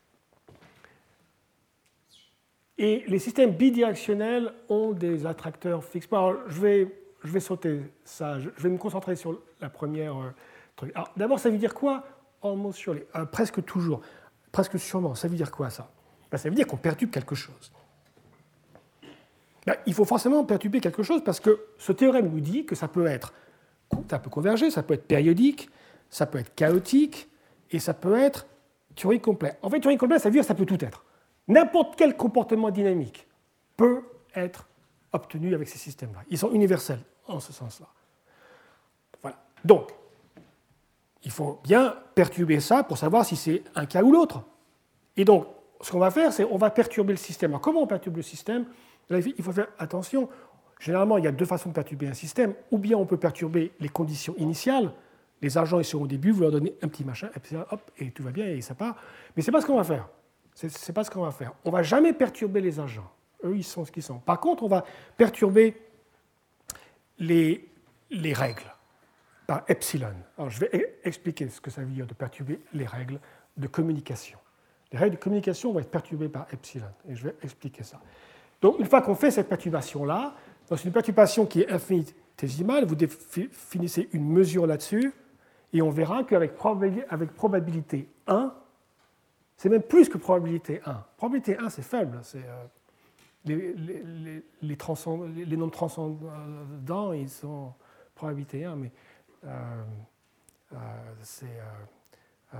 et les systèmes bidirectionnels ont des attracteurs fixes. Alors, je vais, je vais sauter ça, je vais me concentrer sur la première euh, truc. Alors, d'abord, ça veut dire quoi ? Almost surely, euh, presque toujours, presque sûrement. Ça veut dire quoi, ça ? Ben, ça veut dire qu'on perturbe quelque chose. Ben, il faut forcément perturber quelque chose parce que ce théorème nous dit que ça peut être, ça peut converger, ça peut être périodique, ça peut être chaotique et ça peut être Turing complet. En fait, Turing complet, ça veut dire que ça peut tout être. N'importe quel comportement dynamique peut être obtenu avec ces systèmes-là. Ils sont universels en ce sens-là. Voilà. Donc, il faut bien perturber ça pour savoir si c'est un cas ou l'autre. Et donc, ce qu'on va faire, c'est on va perturber le système. Alors, comment on perturbe le système? Là, il faut faire attention. Généralement, il y a deux façons de perturber un système. Ou bien on peut perturber les conditions initiales. Les agents, ils sont au début, vous leur donnez un petit machin, et puis hop, et tout va bien, et ça part. Mais ce n'est pas ce qu'on va faire. Ce n'est pas ce qu'on va faire. On ne va jamais perturber les agents. Eux, ils sont ce qu'ils sont. Par contre, on va perturber les, les règles par epsilon. Alors, je vais expliquer ce que ça veut dire de perturber les règles de communication. Les règles de communication vont être perturbées par epsilon, et je vais expliquer ça. Donc, une fois qu'on fait cette perturbation-là, dans une perturbation qui est infinitésimale, vous définissez une mesure là-dessus, et on verra qu'avec probabilité, avec probabilité un, c'est même plus que probabilité un. Probabilité un, c'est faible. C'est, euh, les, les, les, les, les nombres transcendants, ils sont probabilité un, mais euh, euh, c'est, euh, euh,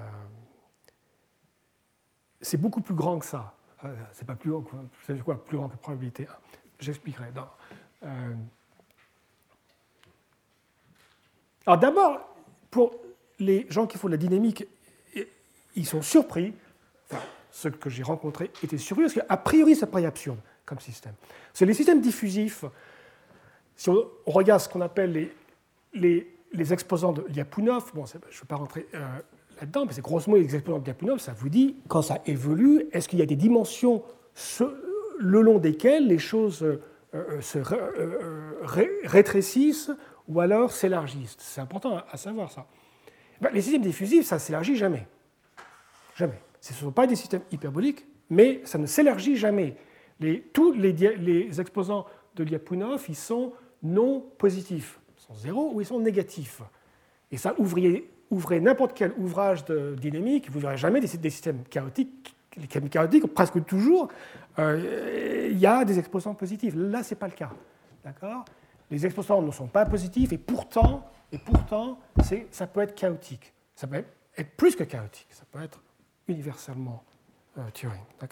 c'est beaucoup plus grand que ça. Euh, c'est pas plus grand, c'est quoi plus grand que probabilité un? J'expliquerai. Non. Euh, alors d'abord, pour les gens qui font de la dynamique, ils sont surpris. Enfin, ceux que j'ai rencontrés étaient surpris parce qu'a priori, ça paraît absurde comme système. C'est les systèmes diffusifs. Si on regarde ce qu'on appelle les, les, les exposants de Lyapunov, bon, je ne vais pas rentrer euh, là-dedans, mais c'est grosso modo les exposants de Lyapunov, ça vous dit, quand ça évolue, est-ce qu'il y a des dimensions ce, le long desquelles les choses euh, se ré, euh, ré, rétrécissent ou alors s'élargissent? C'est important à, à savoir ça. Ben, les systèmes diffusifs, ça ne s'élargit jamais. Jamais. Ce ne sont pas des systèmes hyperboliques, mais ça ne s'élargit jamais. Les, tous les, les exposants de Lyapunov, ils sont non positifs. Ils sont zéro ou ils sont négatifs. Et ça, ouvrez, ouvrez n'importe quel ouvrage de dynamique, vous ne verrez jamais des, des systèmes chaotiques. Les systèmes chaotiques, presque toujours, euh, il y a des exposants positifs. Là, ce n'est pas le cas. D'accord ? Les exposants ne sont pas positifs, et pourtant, et pourtant ça peut être chaotique. Ça peut être plus que chaotique. Ça peut être universellement euh, Turing. D'accord ?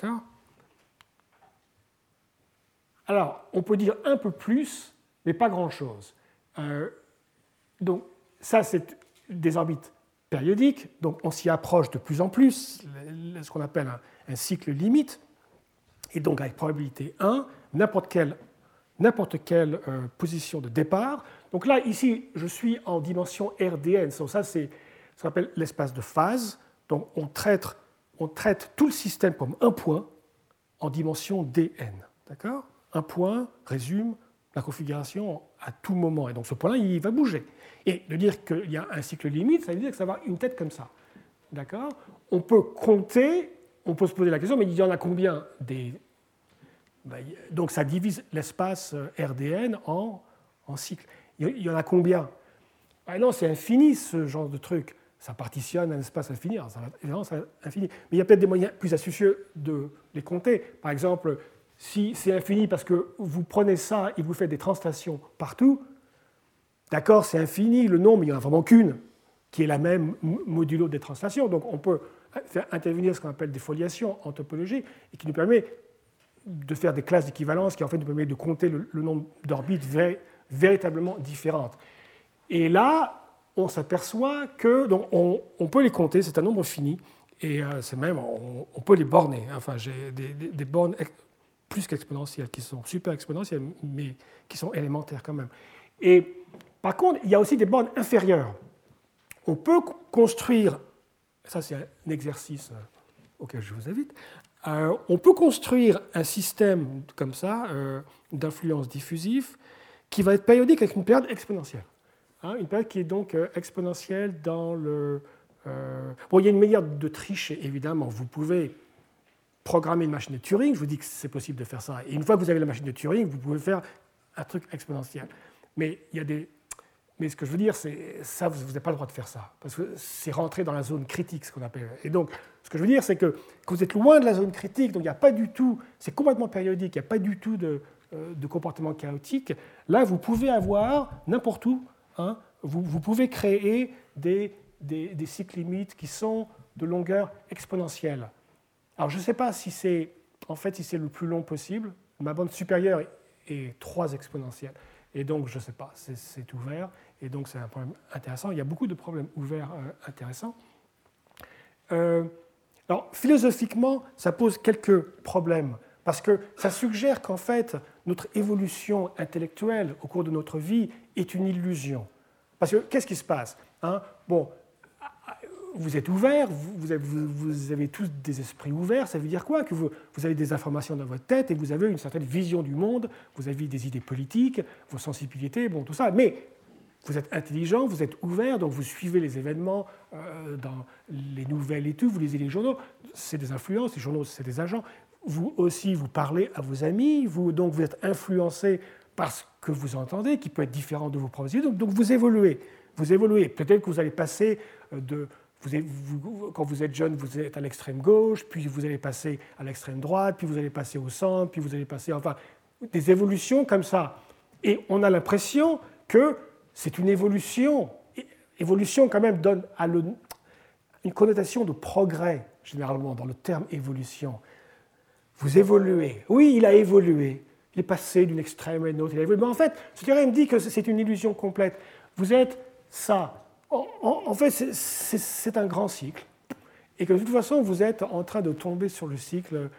Alors, on peut dire un peu plus, mais pas grand-chose. Euh, donc, ça, c'est des orbites périodiques, donc on s'y approche de plus en plus, ce qu'on appelle un, un cycle limite, et donc avec probabilité un, n'importe quelle, n'importe quelle euh, position de départ. Donc là, ici, je suis en dimension R D N, donc ça, c'est ce qu'on appelle l'espace de phase, donc on traite, on traite tout le système comme un point en dimension D N, d'accord ? Un point résume la configuration à tout moment. Et donc ce point-là, il va bouger. Et de dire qu'il y a un cycle limite, ça veut dire que ça va avoir une tête comme ça. D'accord ? On peut compter, on peut se poser la question, mais il y en a combien des... Donc ça divise l'espace R D N en, en cycles. Il y en a combien ? Ah non, c'est infini ce genre de truc. Ça partitionne un espace infini. Alors ça va, évidemment, c'est infini. Mais il y a peut-être des moyens plus astucieux de les compter. Par exemple, si c'est infini parce que vous prenez ça et vous faites des translations partout, d'accord, c'est infini le nombre, mais il n'y en a vraiment qu'une qui est la même modulo des translations. Donc on peut faire intervenir ce qu'on appelle des foliations en topologie et qui nous permet de faire des classes d'équivalence qui en fait nous permet de compter le, le nombre d'orbites vé, véritablement différentes. Et là, on s'aperçoit que donc on, on peut les compter, c'est un nombre fini, et euh, c'est même on, on peut les borner. Enfin, j'ai des, des, des bornes plus qu'exponentielles, qui sont super exponentielles, mais qui sont élémentaires quand même. Et par contre, il y a aussi des bornes inférieures. On peut construire, ça c'est un exercice auquel je vous invite, euh, on peut construire un système comme ça, euh, d'influence diffusive, qui va être périodique avec une période exponentielle. Hein, une période qui est donc euh, exponentielle dans le... Euh... Bon, il y a une manière de tricher, évidemment. Vous pouvez programmer une machine de Turing, je vous dis que c'est possible de faire ça. Et une fois que vous avez la machine de Turing, vous pouvez faire un truc exponentiel. Mais il y a des... Mais ce que je veux dire, c'est ça, vous n'avez pas le droit de faire ça, parce que c'est rentrer dans la zone critique, ce qu'on appelle. Et donc, ce que je veux dire, c'est que quand vous êtes loin de la zone critique, donc il n'y a pas du tout, c'est complètement périodique, il n'y a pas du tout de, euh, de comportement chaotique, là, vous pouvez avoir, n'importe où, hein, vous, vous pouvez créer des, des, des cycles limites qui sont de longueur exponentielle. Alors, je ne sais pas si c'est en fait, si c'est le plus long possible, ma bande supérieure est trois exponentielles. Et donc, je ne sais pas, c'est, c'est ouvert. Et donc, c'est un problème intéressant. Il y a beaucoup de problèmes ouverts euh, intéressants. Euh, alors, philosophiquement, ça pose quelques problèmes. Parce que ça suggère qu'en fait, notre évolution intellectuelle au cours de notre vie est une illusion. Parce que qu'est-ce qui se passe, hein? Bon, vous êtes ouverts, vous avez, vous avez tous des esprits ouverts, ça veut dire quoi? Que vous, vous avez des informations dans votre tête et vous avez une certaine vision du monde, vous avez des idées politiques, vos sensibilités, bon, tout ça. Mais vous êtes intelligent, vous êtes ouvert, donc vous suivez les événements euh, dans les nouvelles et tout, vous lisez les journaux, c'est des influences, les journaux, c'est des agents. Vous aussi, vous parlez à vos amis, vous, donc vous êtes influencé par ce que vous entendez, qui peut être différent de vos propres idées, donc, donc vous évoluez. Vous évoluez. Peut-être que vous allez passer de... Vous êtes, vous, quand vous êtes jeune, vous êtes à l'extrême gauche, puis vous allez passer à l'extrême droite, puis vous allez passer au centre, puis vous allez passer... Enfin, des évolutions comme ça. Et on a l'impression que c'est une évolution. Évolution, quand même, donne à le, une connotation de progrès, généralement, dans le terme évolution. Vous évoluez. Oui, il a évolué. Il est passé d'une extrême à une autre. Il a évolué. Mais en fait, ce théorème dit que c'est une illusion complète. Vous êtes ça. En, en, en fait, c'est, c'est, c'est un grand cycle. Et que de toute façon, vous êtes en train de tomber sur le cycle,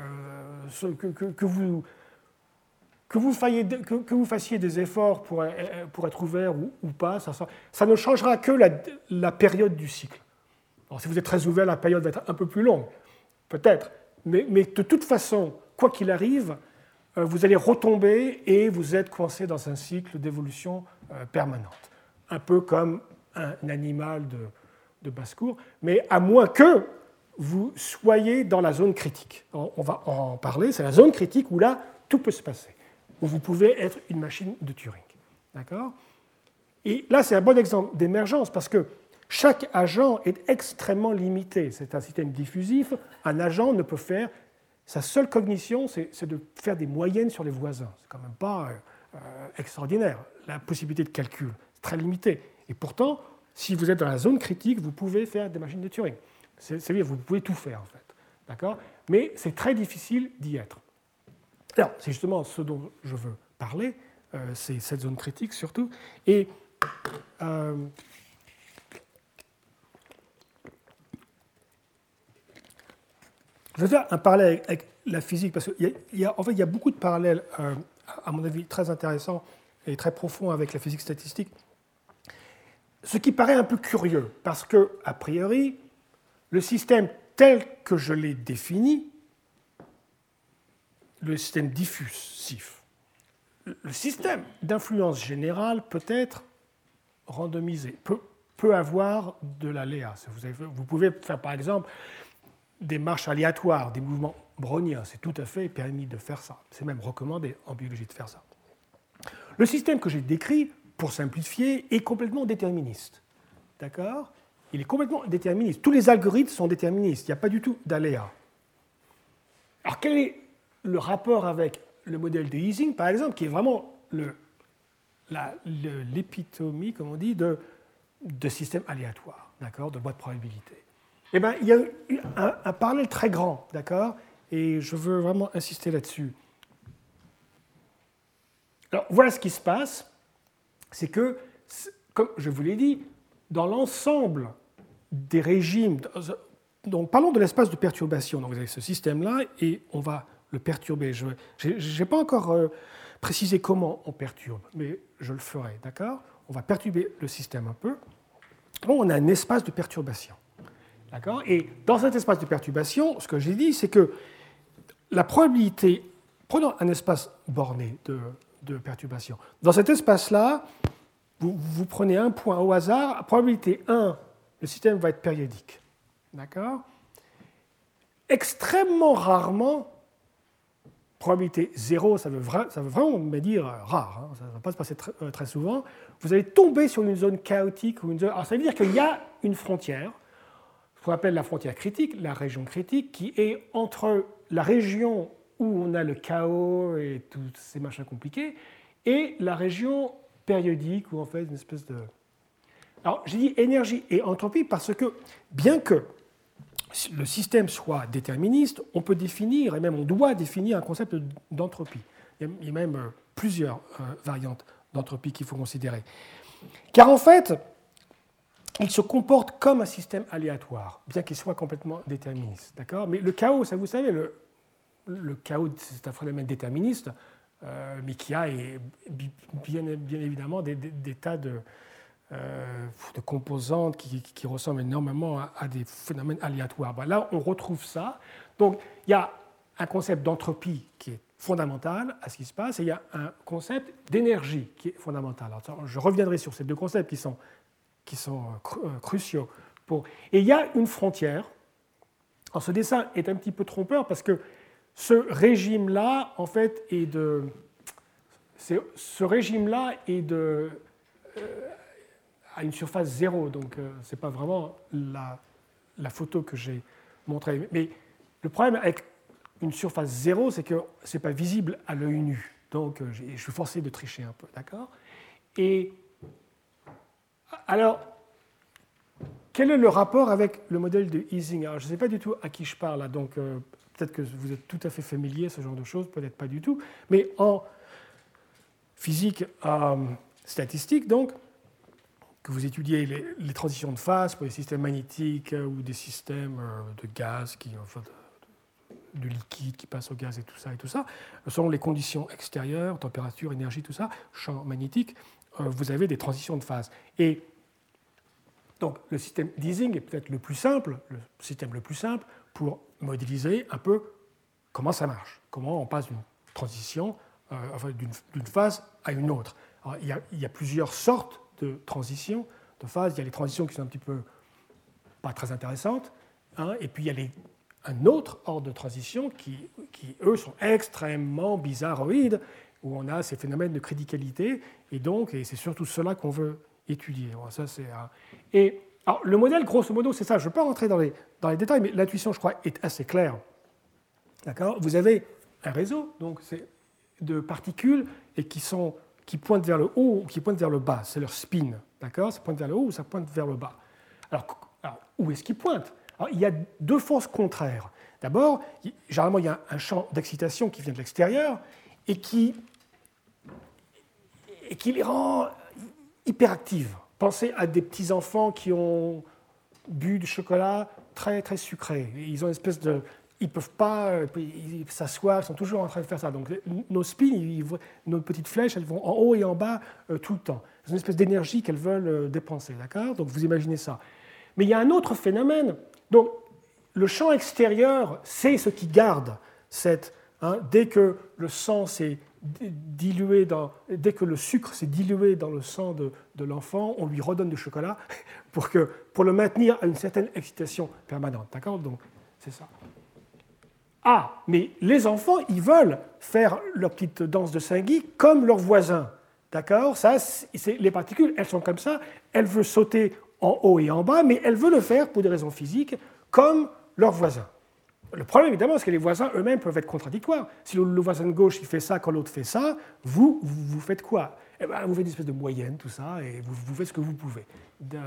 euh, que, que, que, vous, que, vous fassiez, que, que vous fassiez des efforts pour, pour être ouvert ou, ou pas, ça, ça, ça ne changera que la, la période du cycle. Alors, si vous êtes très ouvert, la période va être un peu plus longue, peut-être. Mais, mais de toute façon, quoi qu'il arrive, euh, vous allez retomber et vous êtes coincé dans un cycle d'évolution euh, permanente. Un peu comme un animal de, de basse-cour, mais à moins que vous soyez dans la zone critique. On va en parler, c'est la zone critique où là, tout peut se passer, où vous pouvez être une machine de Turing. D'accord ? Et là, c'est un bon exemple d'émergence, parce que chaque agent est extrêmement limité. C'est un système diffusif. Un agent ne peut faire... Sa seule cognition, c'est, c'est de faire des moyennes sur les voisins. C'est quand même pas euh, extraordinaire. La possibilité de calcul, c'est très limité. Et pourtant, si vous êtes dans la zone critique, vous pouvez faire des machines de Turing. C'est, c'est-à-dire vous pouvez tout faire, en fait. D'accord ? Mais c'est très difficile d'y être. Alors, c'est justement ce dont je veux parler, euh, c'est cette zone critique surtout. Et... Euh, Je vais faire un parallèle avec la physique, parce qu'il y a, en fait, il y a beaucoup de parallèles, euh, à mon avis, très intéressants et très profonds avec la physique statistique. Ce qui paraît un peu curieux, parce que, a priori, le système tel que je l'ai défini, le système diffusif, le système d'influence générale peut être randomisé, peut, peut avoir de l'aléa. Vous, avez, vous pouvez faire, par exemple, des marches aléatoires, des mouvements browniens. C'est tout à fait permis de faire ça. C'est même recommandé en biologie de faire ça. Le système que j'ai décrit, pour simplifier, est complètement déterministe. D'accord ? Il est complètement déterministe. Tous les algorithmes sont déterministes. Il n'y a pas du tout d'aléa. Alors, quel est le rapport avec le modèle de Ising, par exemple, qui est vraiment le, la, le, l'épitomie, comme on dit, de, de systèmes aléatoires, d'accord, de boîte de probabilité. Eh bien, il y a un, un parallèle très grand, d'accord, et je veux vraiment insister là-dessus. Alors, voilà ce qui se passe, c'est que, comme je vous l'ai dit, dans l'ensemble des régimes, donc parlons de l'espace de perturbation, donc vous avez ce système-là, et on va le perturber. Je n'ai pas encore euh, précisé comment on perturbe, mais je le ferai, d'accord ? On va perturber le système un peu. Bon, on a un espace de perturbation. D'accord ? Et dans cet espace de perturbation, ce que j'ai dit, c'est que la probabilité, prenons un espace borné de, de perturbation. Dans cet espace-là, vous, vous prenez un point au hasard, probabilité un, le système va être périodique. D'accord ? Extrêmement rarement, probabilité zéro, ça veut, vra- ça veut vraiment me dire rare, hein, ça ne va pas se passer très, euh, très souvent, vous allez tomber sur une zone chaotique. Ou une zone... Alors ça veut dire qu'il y a une frontière, ce qu'on appelle la frontière critique, la région critique, qui est entre la région où on a le chaos et tous ces machins compliqués, et la région périodique, où en fait une espèce de... Alors j'ai dit énergie et entropie parce que, bien que le système soit déterministe, on peut définir, et même on doit définir un concept d'entropie. Il y a même plusieurs variantes d'entropie qu'il faut considérer. Car en fait, il se comporte comme un système aléatoire, bien qu'il soit complètement déterministe. D'accord ? Mais le chaos, ça vous savez, le, le chaos, c'est un phénomène déterministe, euh, mais qui a et, bien, bien évidemment des, des, des tas de, euh, de composantes qui, qui, qui ressemblent énormément à, à des phénomènes aléatoires. Ben là, on retrouve ça. Donc, il y a un concept d'entropie qui est fondamental à ce qui se passe, et il y a un concept d'énergie qui est fondamental. Alors, je reviendrai sur ces deux concepts qui sont, qui sont cruciaux. Pour... Et il y a une frontière. Alors, ce dessin est un petit peu trompeur parce que ce régime-là, en fait, est de... ce régime-là est de... Euh, à une surface zéro, donc euh, ce n'est pas vraiment la, la photo que j'ai montrée. Mais le problème avec une surface zéro, c'est que ce n'est pas visible à l'œil nu. Donc, euh, je suis forcé de tricher un peu, d'accord ? Et alors, quel est le rapport avec le modèle de Ising ? Alors, je ne sais pas du tout à qui je parle, là, donc euh, peut-être que vous êtes tout à fait familier à ce genre de choses, peut-être pas du tout. Mais en physique euh, statistique, donc, que vous étudiez les, les transitions de phase pour des systèmes magnétiques euh, ou des systèmes euh, de gaz, qui, enfin, de, de liquide qui passent au gaz et tout ça, et tout ça, selon les conditions extérieures, température, énergie, tout ça, champ magnétique, euh, vous avez des transitions de phase. Et donc, le système d'Ising est peut-être le plus simple, le système le plus simple pour modéliser un peu comment ça marche, comment on passe d'une transition, euh, enfin, d'une, d'une phase à une autre. Alors, il y a, il y a plusieurs sortes de transitions, de phases. Il y a les transitions qui sont un petit peu pas très intéressantes, hein, et puis il y a les, un autre ordre de transition qui, qui, eux, sont extrêmement bizarroïdes, où on a ces phénomènes de criticalité, et donc, et c'est surtout cela qu'on veut étudier. Bon, ça, c'est un... Et alors, le modèle, grosso modo, c'est ça. Je ne vais pas rentrer dans les, dans les détails, mais l'intuition, je crois, est assez claire. D'accord ? Vous avez un réseau donc c'est de particules et qui sont qui pointent vers le haut ou qui pointent vers le bas. C'est leur spin. D'accord ? Ça pointe vers le haut ou ça pointe vers le bas. Alors, alors où est-ce qu'ils pointent ? Alors, il y a deux forces contraires. D'abord, généralement, il y a un champ d'excitation qui vient de l'extérieur et qui, et qui les rend hyperactives. Pensez à des petits-enfants qui ont bu du chocolat très, très sucré. Ils ont une espèce de... Ils ne peuvent pas s'asseoir, ils sont toujours en train de faire ça. Donc nos spins, ils, nos petites flèches, elles vont en haut et en bas euh, tout le temps. C'est une espèce d'énergie qu'elles veulent euh, dépenser, d'accord ? Donc vous imaginez ça. Mais il y a un autre phénomène. Donc le champ extérieur, c'est ce qui garde cette... Hein, dès que le sang s'est dilué dans... Dès que le sucre s'est dilué dans le sang de, de l'enfant, on lui redonne du chocolat pour, que, pour le maintenir à une certaine excitation permanente, d'accord ? Donc c'est ça. Ah, mais les enfants, ils veulent faire leur petite danse de Saint-Guy comme leurs voisins. D'accord ? Ça, c'est, les particules, elles sont comme ça. Elles veulent sauter en haut et en bas, mais elles veulent le faire, pour des raisons physiques, comme leurs voisins. Le problème, évidemment, c'est que les voisins eux-mêmes peuvent être contradictoires. Si le, le voisin de gauche il fait ça quand l'autre fait ça, vous, vous, vous faites quoi ? Eh ben, vous faites une espèce de moyenne, tout ça, et vous, vous faites ce que vous pouvez. D'accord ?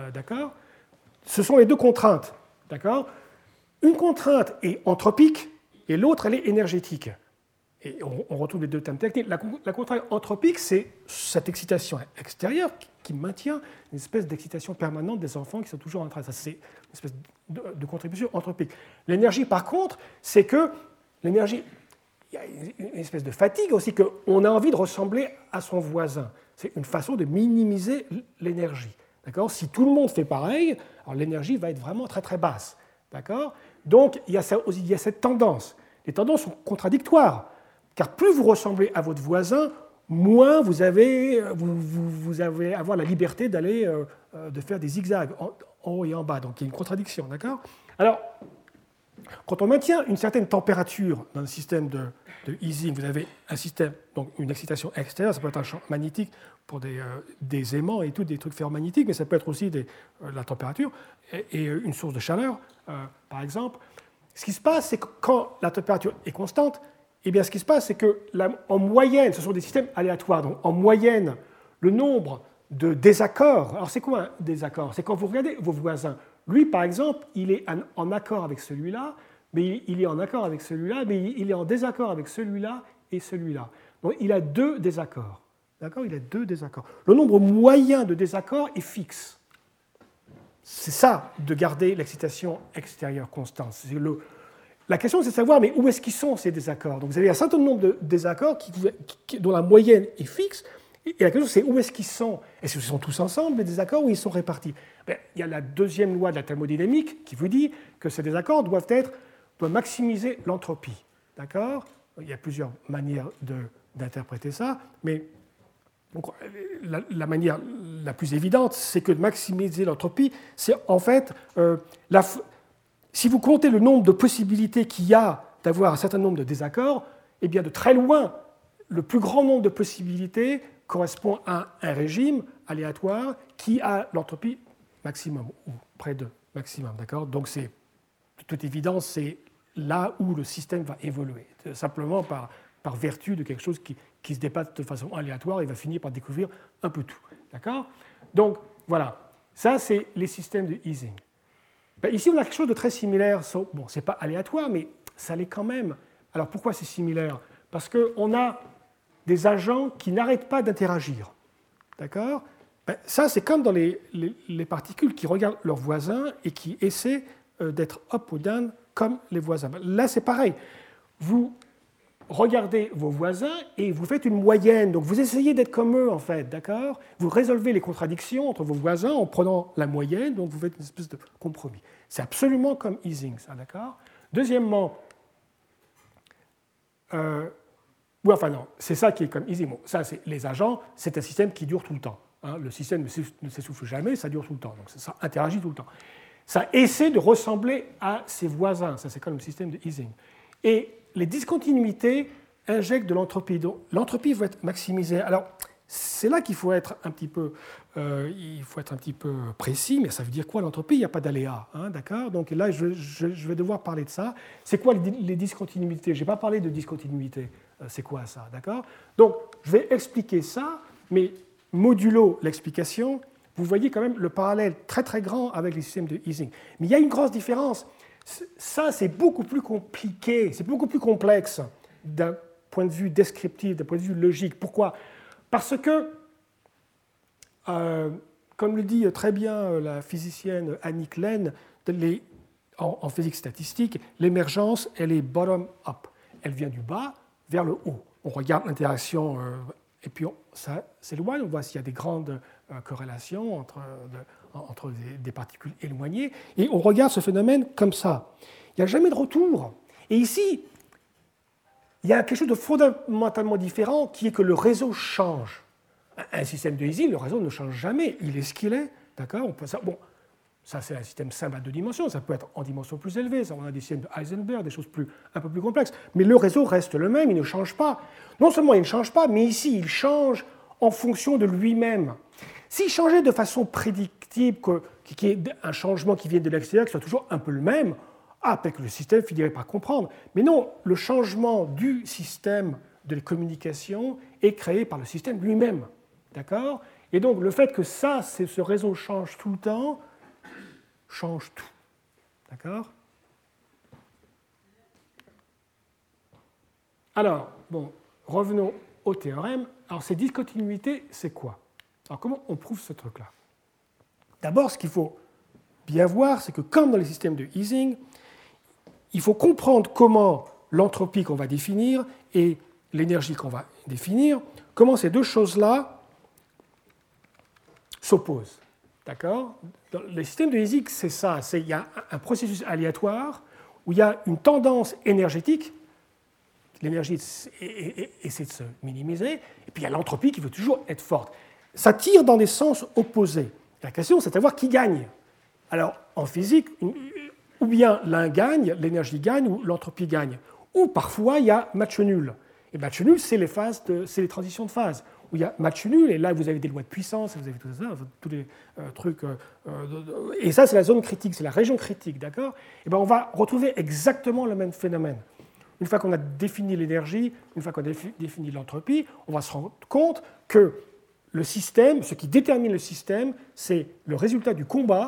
Ce sont les deux contraintes. D'accord ? Une contrainte est anthropique, et l'autre, elle est énergétique. Et on, on retrouve les deux termes techniques. La, la contrainte anthropique, c'est cette excitation extérieure qui, qui maintient une espèce d'excitation permanente des enfants qui sont toujours en train. Ça, c'est une espèce de, de contribution anthropique. L'énergie, par contre, c'est que l'énergie, il y a une espèce de fatigue aussi, qu'on a envie de ressembler à son voisin. C'est une façon de minimiser l'énergie. D'accord ? Si tout le monde fait pareil, alors l'énergie va être vraiment très très basse. D'accord ? Donc, il y, a ça, il y a cette tendance. Les tendances sont contradictoires, car plus vous ressemblez à votre voisin, moins vous avez, vous, vous, vous avez avoir la liberté d'aller, euh, de faire des zigzags en, en haut et en bas. Donc, il y a une contradiction, d'accord ? Alors, quand on maintient une certaine température dans le système de, de Ising, vous avez un système, donc une excitation extérieure, ça peut être un champ magnétique pour des, euh, des aimants et tout, des trucs ferromagnétiques, mais ça peut être aussi des, euh, la température et, et une source de chaleur, euh, par exemple. Ce qui se passe, c'est que quand la température est constante, eh bien, ce qui se passe, c'est qu'en moyenne, ce sont des systèmes aléatoires, donc en moyenne, le nombre de désaccords, alors c'est quoi un désaccord ? C'est quand vous regardez vos voisins, Lui, par exemple, il est en accord avec celui-là, mais il est en accord avec celui-là, mais il est en désaccord avec celui-là et celui-là. Donc il a deux désaccords. D'accord ? Il a deux désaccords. Le nombre moyen de désaccords est fixe. C'est ça, de garder l'excitation extérieure constante. C'est le... La question, c'est de savoir, mais où est-ce qu'ils sont, ces désaccords ? Donc vous avez un certain nombre de désaccords qui, qui, dont la moyenne est fixe, et la question, c'est où est-ce qu'ils sont ? Est-ce qu'ils sont tous ensemble, les désaccords, ou ils sont répartis ? Ben, il y a la deuxième loi de la thermodynamique qui vous dit que ces désaccords doivent, être, doivent maximiser l'entropie. D'accord ? Il y a plusieurs manières de, d'interpréter ça, mais donc, la, la manière la plus évidente, c'est que de maximiser l'entropie, c'est en fait, euh, la, si vous comptez le nombre de possibilités qu'il y a d'avoir un certain nombre de désaccords, eh bien de très loin, le plus grand nombre de possibilités correspond à un régime aléatoire qui a l'entropie maximum, ou près de maximum. D'accord ? Donc c'est, de toute évidence, c'est là où le système va évoluer, simplement par, par vertu de quelque chose qui, qui se dépasse de façon aléatoire et va finir par découvrir un peu tout. D'accord ? Donc, voilà. Ça, c'est les systèmes de Ising. Ben, ici, on a quelque chose de très similaire. Bon, ce n'est pas aléatoire, mais ça l'est quand même. Alors, pourquoi c'est similaire ? Parce qu'on a des agents qui n'arrêtent pas d'interagir. D'accord ? Ben, ça, c'est comme dans les, les, les particules qui regardent leurs voisins et qui essaient euh, d'être up ou down comme les voisins. Ben, là, c'est pareil. Vous regardez vos voisins et vous faites une moyenne. Donc vous essayez d'être comme eux, en fait, d'accord ? Vous résolvez les contradictions entre vos voisins en prenant la moyenne, donc vous faites une espèce de compromis. C'est absolument comme Ising, ça, d'accord ? Deuxièmement, euh, oui, enfin non, c'est ça qui est comme Ising. Bon, ça, c'est les agents, c'est un système qui dure tout le temps. Hein. Le système ne s'essouffle jamais, ça dure tout le temps. Donc ça interagit tout le temps. Ça essaie de ressembler à ses voisins. Ça, c'est comme le système de Ising. Et les discontinuités injectent de l'entropie. Donc l'entropie va être maximisée. Alors, c'est là qu'il faut être un petit peu, euh, il faut être un petit peu précis, mais ça veut dire quoi l'entropie ? Il n'y a pas d'aléa, hein, d'accord ? Donc là, je, je, je vais devoir parler de ça. C'est quoi les, les discontinuités ? Je n'ai pas parlé de discontinuité. Euh, c'est quoi ça, d'accord ? Donc, je vais expliquer ça, mais modulo l'explication, vous voyez quand même le parallèle très très grand avec les systèmes de Ising. Mais il y a une grosse différence. Ça, c'est beaucoup plus compliqué, c'est beaucoup plus complexe d'un point de vue descriptif, d'un point de vue logique. Pourquoi ? Parce que, euh, comme le dit très bien la physicienne Annick Lehn, les, en, en physique statistique, l'émergence, elle est bottom-up. Elle vient du bas vers le haut. On regarde l'interaction, euh, et puis on, ça s'éloigne, on voit s'il y a des grandes euh, corrélations entre... De, entre des particules éloignées, et on regarde ce phénomène comme ça. Il n'y a jamais de retour. Et ici, il y a quelque chose de fondamentalement différent, qui est que le réseau change. Un système de Ising, le réseau ne change jamais. Il est ce qu'il est. D'accord ? On peut, ça, bon, ça, c'est un système simple à deux dimensions. Ça peut être en dimension plus élevée. Ça, on a des systèmes de Heisenberg, des choses plus, un peu plus complexes. Mais le réseau reste le même, il ne change pas. Non seulement il ne change pas, mais ici, il change en fonction de lui-même. S'il changeait de façon prédictible, qu'il y ait un changement qui vienne de l'extérieur, qui soit toujours un peu le même, ah, peut-être que le système finirait par comprendre. Mais non, le changement du système de communication est créé par le système lui-même. D'accord ? Et donc, le fait que ça, ce réseau change tout le temps, change tout. D'accord ? Alors, bon, revenons au théorème. Alors, ces discontinuités, c'est quoi ? Alors, comment on prouve ce truc-là ? D'abord, ce qu'il faut bien voir, c'est que comme dans les systèmes de Ising, il faut comprendre comment l'entropie qu'on va définir et l'énergie qu'on va définir, comment ces deux choses-là s'opposent. D'accord ? Dans les systèmes de Ising, c'est ça. C'est, il y a un processus aléatoire où il y a une tendance énergétique, l'énergie essaie de se minimiser, et puis il y a l'entropie qui veut toujours être forte. Ça tire dans des sens opposés. La question, c'est de savoir qui gagne. Alors, en physique, ou bien l'un gagne, l'énergie gagne, ou l'entropie gagne. Ou parfois, il y a match nul. Et match nul, c'est les, phases de, c'est les transitions de phase. Où il y a match nul, et là, vous avez des lois de puissance, vous avez tout ça, tous les euh, trucs. Euh, euh, et ça, c'est la zone critique, c'est la région critique, d'accord ? Et bien, on va retrouver exactement le même phénomène. Une fois qu'on a défini l'énergie, une fois qu'on a défini l'entropie, on va se rendre compte que le système, ce qui détermine le système, c'est le résultat du combat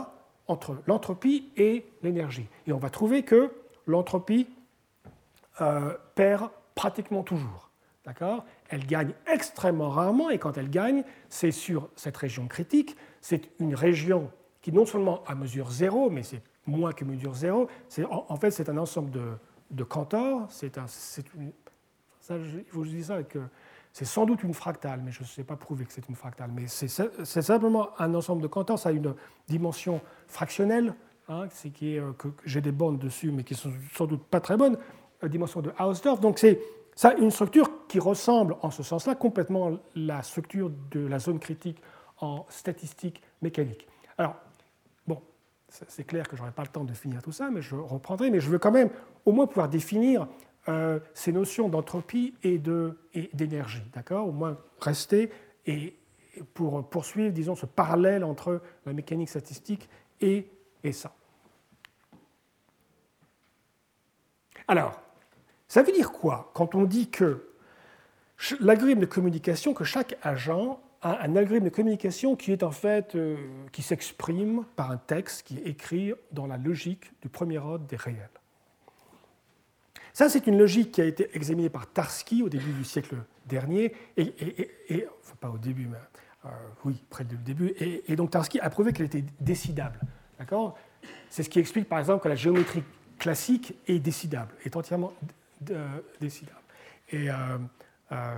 entre l'entropie et l'énergie. Et on va trouver que l'entropie euh, perd pratiquement toujours. D'accord ? Elle gagne extrêmement rarement, et quand elle gagne, c'est sur cette région critique. C'est une région qui non seulement a mesure zéro, mais c'est moins que mesure zéro. C'est, en, en fait, c'est un ensemble de, de Cantor. C'est un, c'est une, ça, je, il faut que je dise ça avec, c'est sans doute une fractale, mais je ne sais pas prouver que c'est une fractale. Mais c'est, c'est simplement un ensemble de Cantor. Ça a une dimension fractionnelle, hein, c'est qui est, que, que j'ai des bornes dessus, mais qui ne sont sans doute pas très bonnes. La dimension de Hausdorff. Donc c'est ça a une structure qui ressemble en ce sens-là complètement à la structure de la zone critique en statistique mécanique. Alors, bon, c'est clair que je n'aurai pas le temps de finir tout ça, mais je reprendrai. Mais je veux quand même au moins pouvoir définir euh, ces notions d'entropie et, de, et d'énergie, d'accord ? Au moins rester et pour poursuivre, disons, ce parallèle entre la mécanique statistique et, et ça. Alors, ça veut dire quoi quand on dit que l'algorithme de communication, que chaque agent a un algorithme de communication qui est en fait, euh, qui s'exprime par un texte qui est écrit dans la logique du premier ordre des réels. Ça, c'est une logique qui a été examinée par Tarski au début du siècle dernier, et, et, et, et enfin pas au début, mais euh, oui, près du début, et, et donc Tarski a prouvé qu'elle était décidable. D'accord ? C'est ce qui explique par exemple que la géométrie classique est décidable, est entièrement décidable. Et euh, euh,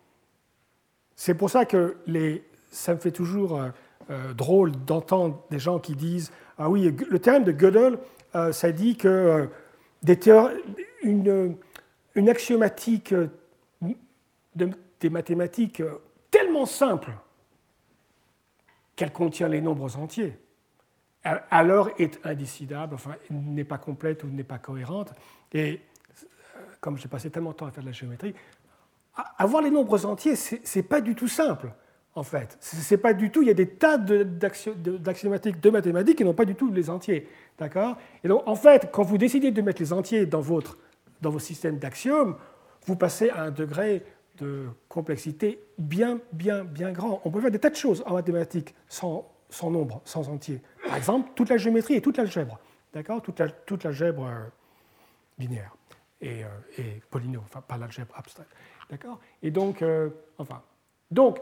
c'est pour ça que les, ça me fait toujours euh, euh, drôle d'entendre des gens qui disent « Ah oui, le théorème de Gödel, euh, ça dit que euh, des théor- une, une axiomatique de, des mathématiques tellement simple qu'elle contient les nombres entiers, alors est indécidable, enfin, n'est pas complète ou n'est pas cohérente. » Et comme j'ai passé tellement de temps à faire de la géométrie, avoir les nombres entiers, ce n'est pas du tout simple, en fait. C'est pas du tout, il y a des tas d'axiomatiques de mathématiques qui n'ont pas du tout les entiers. D'accord ? Et donc, en fait, quand vous décidez de mettre les entiers dans, votre, dans vos systèmes d'axiomes, vous passez à un degré de complexité bien, bien, bien grand. On peut faire des tas de choses en mathématiques sans, sans nombre, sans entiers. Par exemple, toute la géométrie et toute l'algèbre. D'accord ? Toute la, toute l'algèbre euh, linéaire. Et, euh, et polynomiaux, enfin pas l'algèbre abstraite. D'accord ? Et donc, euh, enfin, donc,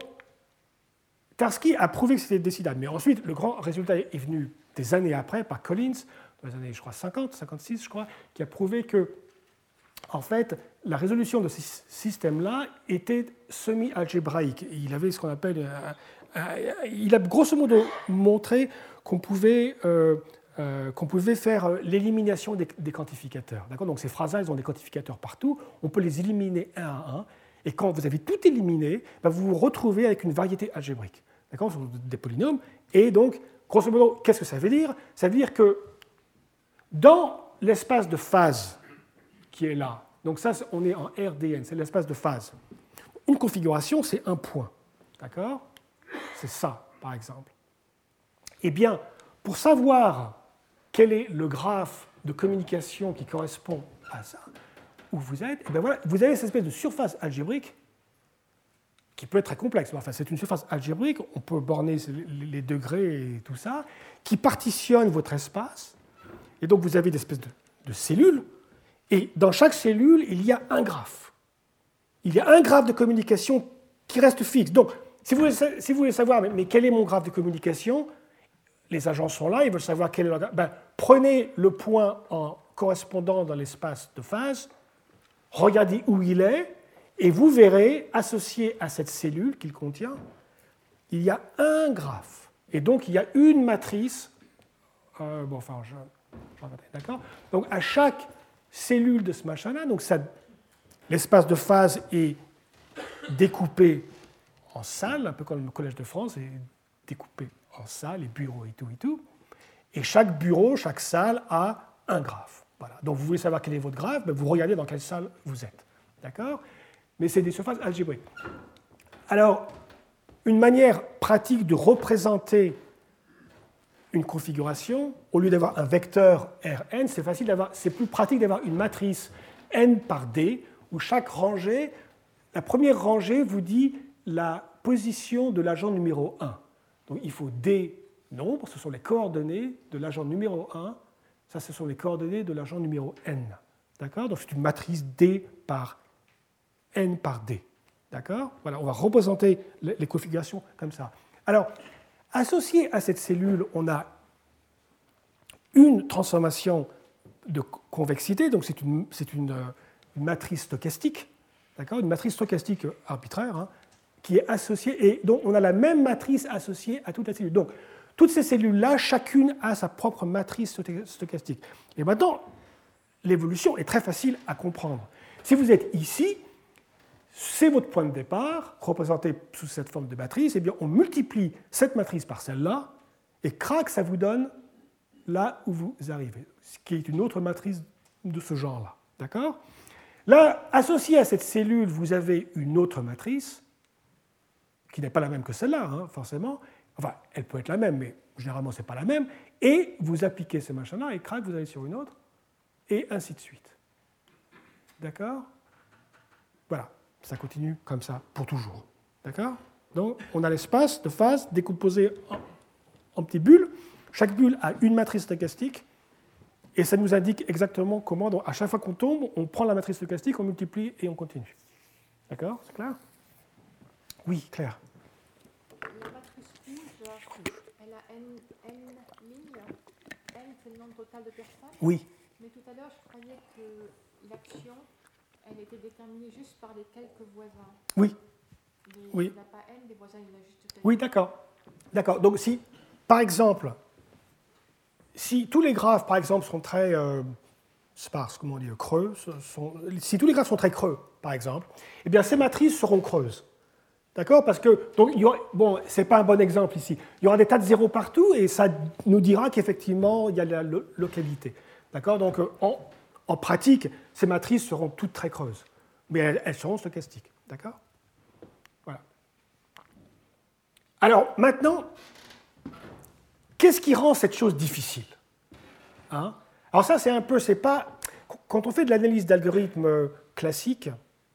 Tarski a prouvé que c'était décidable. Mais ensuite, le grand résultat est venu des années après par Collins, dans les années, je crois, cinquante, cinquante-six, je crois, qui a prouvé que, en fait, la résolution de ces systèmes-là était semi-algébraïque. Il avait ce qu'on appelle, euh, euh, il a grosso modo montré qu'on pouvait euh, Euh, qu'on pouvait faire l'élimination des, des quantificateurs. D'accord ? Donc ces phrases-là, elles ont des quantificateurs partout, on peut les éliminer un à un, et quand vous avez tout éliminé, ben vous vous retrouvez avec une variété algébrique. D'accord ? Ce sont des polynômes, et donc, grosso modo, qu'est-ce que ça veut dire ? Ça veut dire que dans l'espace de phase qui est là, donc ça, on est en R D N, c'est l'espace de phase, une configuration, c'est un point. D'accord ? C'est ça, par exemple. Eh bien, pour savoir quel est le graphe de communication qui correspond à ça, où vous êtes, et bien voilà, vous avez cette espèce de surface algébrique qui peut être très complexe. Enfin, c'est une surface algébrique, on peut borner les degrés et tout ça, qui partitionne votre espace, et donc vous avez des espèces de, de cellules, et dans chaque cellule, il y a un graphe. Il y a un graphe de communication qui reste fixe. Donc, si vous voulez, si vous voulez savoir, mais, mais quel est mon graphe de communication, les agents sont là, ils veulent savoir quel est leur graphe. Ben, prenez le point en correspondant dans l'espace de phase, regardez où il est, et vous verrez, associé à cette cellule qu'il contient, il y a un graphe. Et donc, il y a une matrice. Euh, bon, enfin, je, je, d'accord ? Donc, à chaque cellule de ce machin-là, donc ça, l'espace de phase est découpé en salles, un peu comme le Collège de France est découpé en salles, les bureaux et tout et tout. Et chaque bureau, chaque salle a un graphe. Voilà. Donc, vous voulez savoir quel est votre graphe, ben vous regardez dans quelle salle vous êtes. D'accord ? Mais c'est des surfaces algébriques. Alors, une manière pratique de représenter une configuration, au lieu d'avoir un vecteur Rn, c'est facile d'avoir, c'est plus pratique d'avoir une matrice n par d, où chaque rangée, la première rangée vous dit la position de l'agent numéro un. Donc il faut d nombres, ce sont les coordonnées de l'agent numéro un, ça ce sont les coordonnées de l'agent numéro n. D'accord? Donc c'est une matrice D par n par D. D'accord? Voilà, on va représenter les configurations comme ça. Alors, associé à cette cellule, on a une transformation de convexité, donc c'est une, c'est une, une matrice stochastique, d'accord? Une matrice stochastique arbitraire, hein, qui est associée, et donc on a la même matrice associée à toute la cellule. Donc, toutes ces cellules-là, chacune a sa propre matrice stochastique. Et maintenant, l'évolution est très facile à comprendre. Si vous êtes ici, c'est votre point de départ, représenté sous cette forme de matrice, et bien on multiplie cette matrice par celle-là, et crac, ça vous donne là où vous arrivez, ce qui est une autre matrice de ce genre-là. D'accord? Là, associée à cette cellule, vous avez une autre matrice, qui n'est pas la même que celle-là, hein, forcément. Enfin, elle peut être la même, mais généralement, ce n'est pas la même. Et vous appliquez ce machin-là, et crac, vous allez sur une autre, et ainsi de suite. D'accord? Voilà. Ça continue comme ça pour toujours. D'accord? Donc, on a l'espace de phase décomposé en, en petites bulles. Chaque bulle a une matrice stochastique et ça nous indique exactement comment, donc à chaque fois qu'on tombe, on prend la matrice stochastique, on multiplie et on continue. D'accord? C'est clair? Oui, Claire. La matrice rouge, elle a n, n lignes. N, c'est le nombre total de personnes. Oui. Mais tout à l'heure, je croyais que l'action, elle était déterminée juste par les quelques voisins. Oui. Les, oui. Il n'a pas n, des voisins, il a juste quelques. Oui, d'accord. D'accord. Donc, si, par exemple, si tous les graphes, par exemple, sont très euh, sparses, comment on dit, creux, sont, si tous les graphes sont très creux, par exemple, eh bien, ces matrices seront creuses. D'accord? Parce que, donc, il y aura, bon, ce n'est pas un bon exemple ici. Il y aura des tas de zéros partout et ça nous dira qu'effectivement, il y a la lo- localité. D'accord? Donc, en, en pratique, ces matrices seront toutes très creuses. Mais elles, elles seront stochastiques. D'accord? Voilà. Alors, maintenant, qu'est-ce qui rend cette chose difficile? Hein? Alors ça, c'est un peu, c'est pas... Quand on fait de l'analyse d'algorithmes classiques,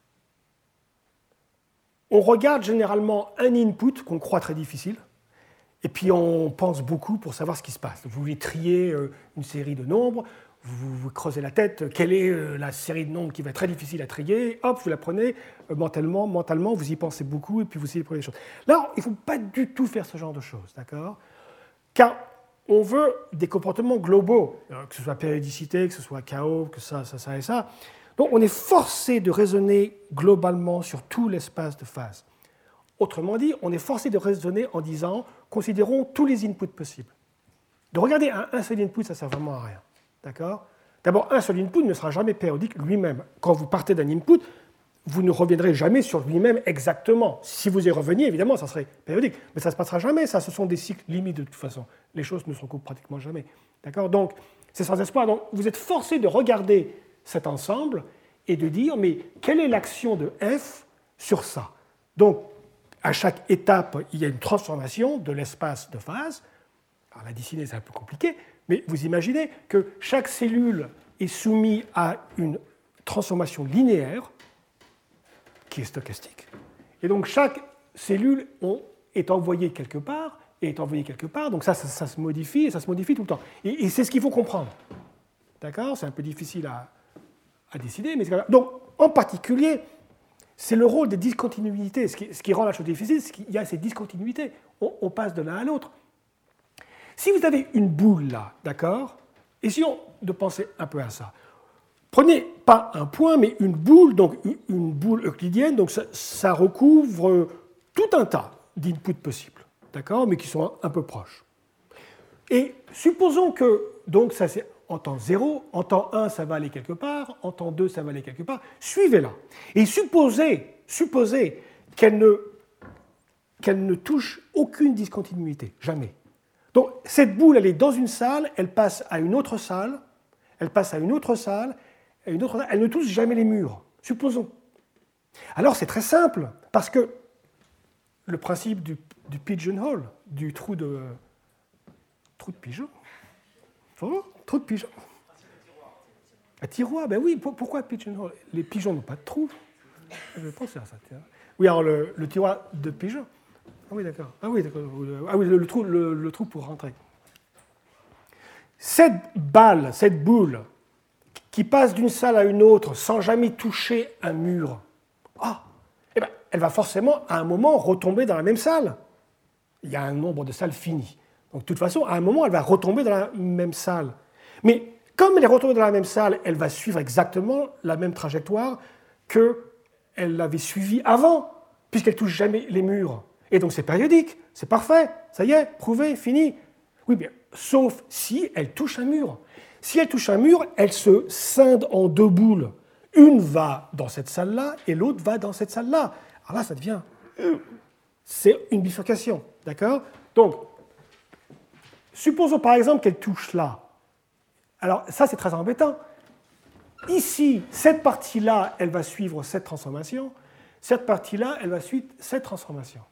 on regarde généralement un input qu'on croit très difficile, et puis on pense beaucoup pour savoir ce qui se passe. Vous voulez trier une série de nombres, vous vous creusez la tête, quelle est la série de nombres qui va être très difficile à trier, hop, vous la prenez mentalement, mentalement, vous y pensez beaucoup, et puis vous essayez de trouver des choses. Là, il ne faut pas du tout faire ce genre de choses, d'accord? Car on veut des comportements globaux, que ce soit périodicité, que ce soit chaos, que ça, ça, ça et ça. Donc on est forcé de raisonner globalement sur tout l'espace de phase. Autrement dit, on est forcé de raisonner en disant, considérons tous les inputs possibles. De regarder un, un seul input, ça ne sert vraiment à rien. D'accord? D'abord, un seul input ne sera jamais périodique lui-même. Quand vous partez d'un input, vous ne reviendrez jamais sur lui-même exactement. Si vous y reveniez, évidemment, ça serait périodique. Mais ça ne se passera jamais, ça, ce sont des cycles limites de toute façon. Les choses ne se recoupent pratiquement jamais. D'accord? Donc, c'est sans espoir. Donc, vous êtes forcé de regarder cet ensemble et de dire, mais quelle est l'action de f sur ça? Donc, à chaque étape, il y a une transformation de l'espace de phase. Alors, la dessiner, c'est un peu compliqué, mais vous imaginez que chaque cellule est soumise à une transformation linéaire qui est stochastique. Et donc, chaque cellule on, est envoyée quelque part, et est envoyée quelque part, donc ça, ça, ça se modifie, et ça se modifie tout le temps. Et, et c'est ce qu'il faut comprendre. D'accord? C'est un peu difficile à, à décider, mais c'est comme ça. Donc, en particulier, c'est le rôle des discontinuités. Ce qui, ce qui rend la chose difficile, c'est qu'il y a ces discontinuités. On, on passe de l'un à l'autre. Si vous avez une boule là, d'accord? Essayons de penser un peu à ça. Prenez pas un point, mais une boule, donc une boule euclidienne, donc ça, ça recouvre tout un tas d'inputs possibles, d'accord? Mais qui sont un, un peu proches. Et supposons que, donc ça c'est en temps zéro, en temps un ça va aller quelque part, en temps deux ça va aller quelque part, suivez-la. Et supposez, supposez qu'elle ne, qu'elle ne touche aucune discontinuité, jamais. Donc cette boule, elle est dans une salle, elle passe à une autre salle, elle passe à une autre salle, à une autre salle, elle ne touche jamais les murs, supposons. Alors c'est très simple, parce que le principe du, du pigeonhole, du trou de, trou de pigeon, oh, trou de pigeon. Un tiroir, ben oui, pourquoi pigeonhole? Les pigeons n'ont pas de trou. Je vais penser à ça. Tiens. Oui, alors le, le tiroir de pigeon. Ah oui, d'accord. Ah oui, d'accord. Ah oui, le, le, trou, le, le trou pour rentrer. Cette balle, cette boule, qui passe d'une salle à une autre sans jamais toucher un mur, ah, eh ben, elle va forcément, à un moment, retomber dans la même salle. Il y a un nombre de salles fini. Donc, de toute façon, à un moment, elle va retomber dans la même salle. Mais comme elle est retombée dans la même salle, elle va suivre exactement la même trajectoire qu'elle l'avait suivie avant, puisqu'elle ne touche jamais les murs. Et donc, c'est périodique, c'est parfait, ça y est, prouvé, fini. Oui, bien, sauf si elle touche un mur. Si elle touche un mur, elle se scinde en deux boules. Une va dans cette salle-là et l'autre va dans cette salle-là. Alors là, ça devient... C'est une bifurcation, d'accord? Donc, supposons par exemple qu'elle touche là. Alors ça, c'est très embêtant. Ici, cette partie-là, elle va suivre cette transformation. Cette partie-là, elle va suivre cette transformation.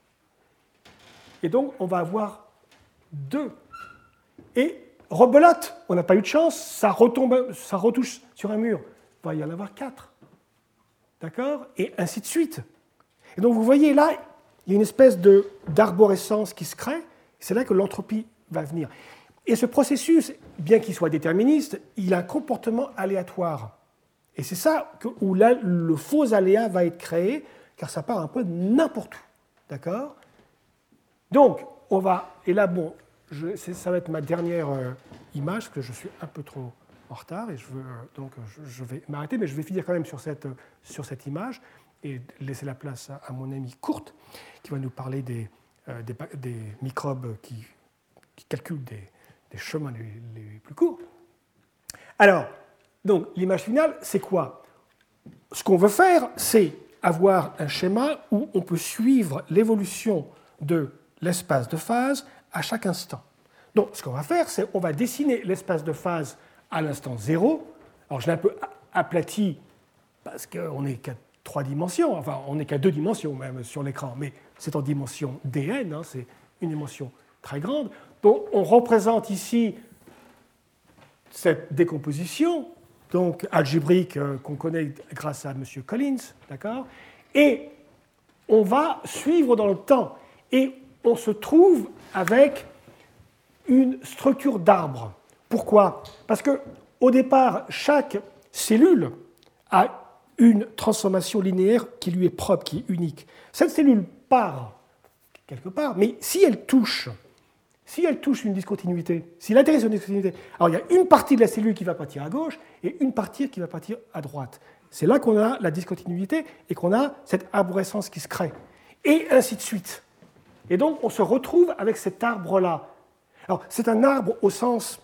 Et donc, on va avoir deux. Et rebelote, on n'a pas eu de chance, ça retombe, ça retouche sur un mur. Il va y en avoir quatre. D'accord? Et ainsi de suite. Et donc, vous voyez là, il y a une espèce de, d'arborescence qui se crée. C'est là que l'entropie va venir. Et ce processus, bien qu'il soit déterministe, il a un comportement aléatoire. Et c'est ça que, où là, le faux aléa va être créé, car ça part un peu de n'importe où. D'accord? Donc, on va... Et là, bon, je, ça va être ma dernière euh, image, parce que je suis un peu trop en retard, et je veux, euh, donc je, je vais m'arrêter, mais je vais finir quand même sur cette, euh, sur cette image, et laisser la place à, à mon ami Kurt, qui va nous parler des, euh, des, des microbes qui, qui calculent des, des chemins les, les plus courts. Alors, donc, l'image finale, c'est quoi? Ce qu'on veut faire, c'est avoir un schéma où on peut suivre l'évolution de l'espace de phase à chaque instant. Donc, ce qu'on va faire, c'est qu'on va dessiner l'espace de phase à l'instant zéro. Alors, je l'ai un peu aplati parce qu'on n'est qu'à trois dimensions, enfin, on n'est qu'à deux dimensions même sur l'écran, mais c'est en dimension D N, hein, c'est une dimension très grande. Donc, on représente ici cette décomposition, donc algébrique, euh, qu'on connaît grâce à M. Collins, d'accord? Et on va suivre dans le temps. Et on se trouve avec une structure d'arbre. Pourquoi? Parce qu'au départ, chaque cellule a une transformation linéaire qui lui est propre, qui est unique. Cette cellule part quelque part, mais si elle touche, si elle touche une discontinuité, si elle atterrit sur une discontinuité, alors il y a une partie de la cellule qui va partir à gauche et une partie qui va partir à droite. C'est là qu'on a la discontinuité et qu'on a cette arborescence qui se crée. Et ainsi de suite. Et donc, on se retrouve avec cet arbre-là. Alors, c'est un arbre au sens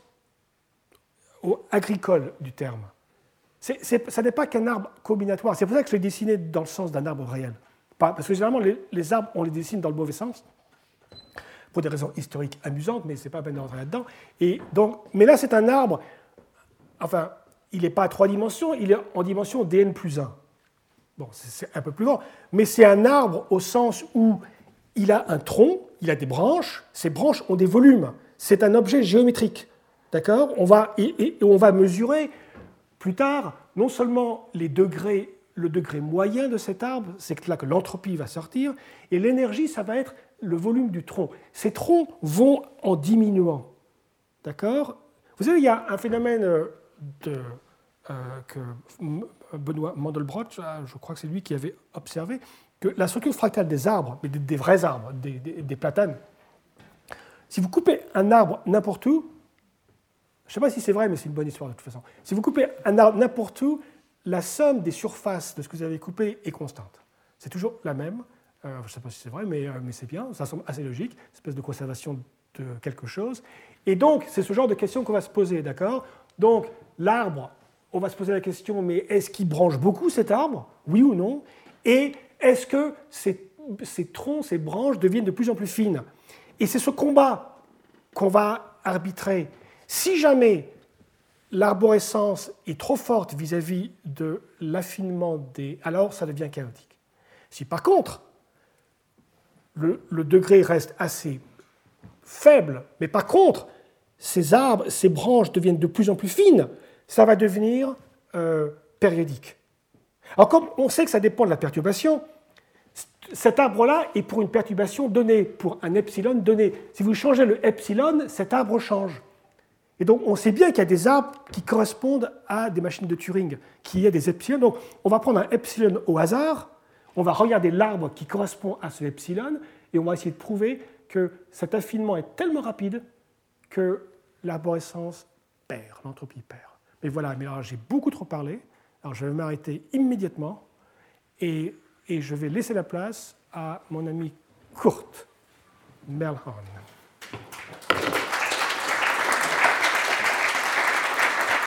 au agricole du terme. C'est, c'est, ça n'est pas qu'un arbre combinatoire. C'est pour ça que je l'ai dessiné dans le sens d'un arbre réel. Parce que généralement, les, les arbres, on les dessine dans le mauvais sens, pour des raisons historiques amusantes, mais ce n'est pas bien d'entrer là-dedans. Et donc, mais là, c'est un arbre, enfin, il n'est pas à trois dimensions, il est en dimension D N plus un. Bon, c'est, c'est un peu plus grand, mais c'est un arbre au sens où il a un tronc, il a des branches, ces branches ont des volumes. C'est un objet géométrique, d'accord? On va, et, et on va mesurer plus tard non seulement les degrés, le degré moyen de cet arbre, c'est là que l'entropie va sortir, et l'énergie, ça va être le volume du tronc. Ces troncs vont en diminuant, d'accord? Vous savez, il y a un phénomène de, euh, que Benoît Mandelbrot, je crois que c'est lui qui avait observé, que la structure fractale des arbres, mais des, des vrais arbres, des, des, des platanes, si vous coupez un arbre n'importe où, je ne sais pas si c'est vrai, mais c'est une bonne histoire de toute façon, si vous coupez un arbre n'importe où, la somme des surfaces de ce que vous avez coupé est constante. C'est toujours la même. Euh, je ne sais pas si c'est vrai, mais, euh, mais c'est bien, ça semble assez logique, une espèce de conservation de quelque chose. Et donc, c'est ce genre de question qu'on va se poser, d'accord? Donc, l'arbre, on va se poser la question, mais est-ce qu'il branche beaucoup cet arbre? Oui ou non? Et est-ce que ces, ces troncs, ces branches deviennent de plus en plus fines? Et c'est ce combat qu'on va arbitrer. Si jamais l'arborescence est trop forte vis-à-vis de l'affinement des... alors ça devient chaotique. Si par contre, le, le degré reste assez faible, mais par contre, ces arbres, ces branches deviennent de plus en plus fines, ça va devenir euh, périodique. Alors comme on sait que ça dépend de la perturbation, cet arbre-là est pour une perturbation donnée, pour un epsilon donné. Si vous changez le epsilon, cet arbre change. Et donc, on sait bien qu'il y a des arbres qui correspondent à des machines de Turing, qui y a des epsilons. Donc, on va prendre un epsilon au hasard, on va regarder l'arbre qui correspond à ce epsilon, et on va essayer de prouver que cet affinement est tellement rapide que l'arborescence perd, l'entropie perd. Mais voilà, mais alors j'ai beaucoup trop parlé, alors je vais m'arrêter immédiatement, et, et je vais laisser la place à mon ami Kurt Merlhorn.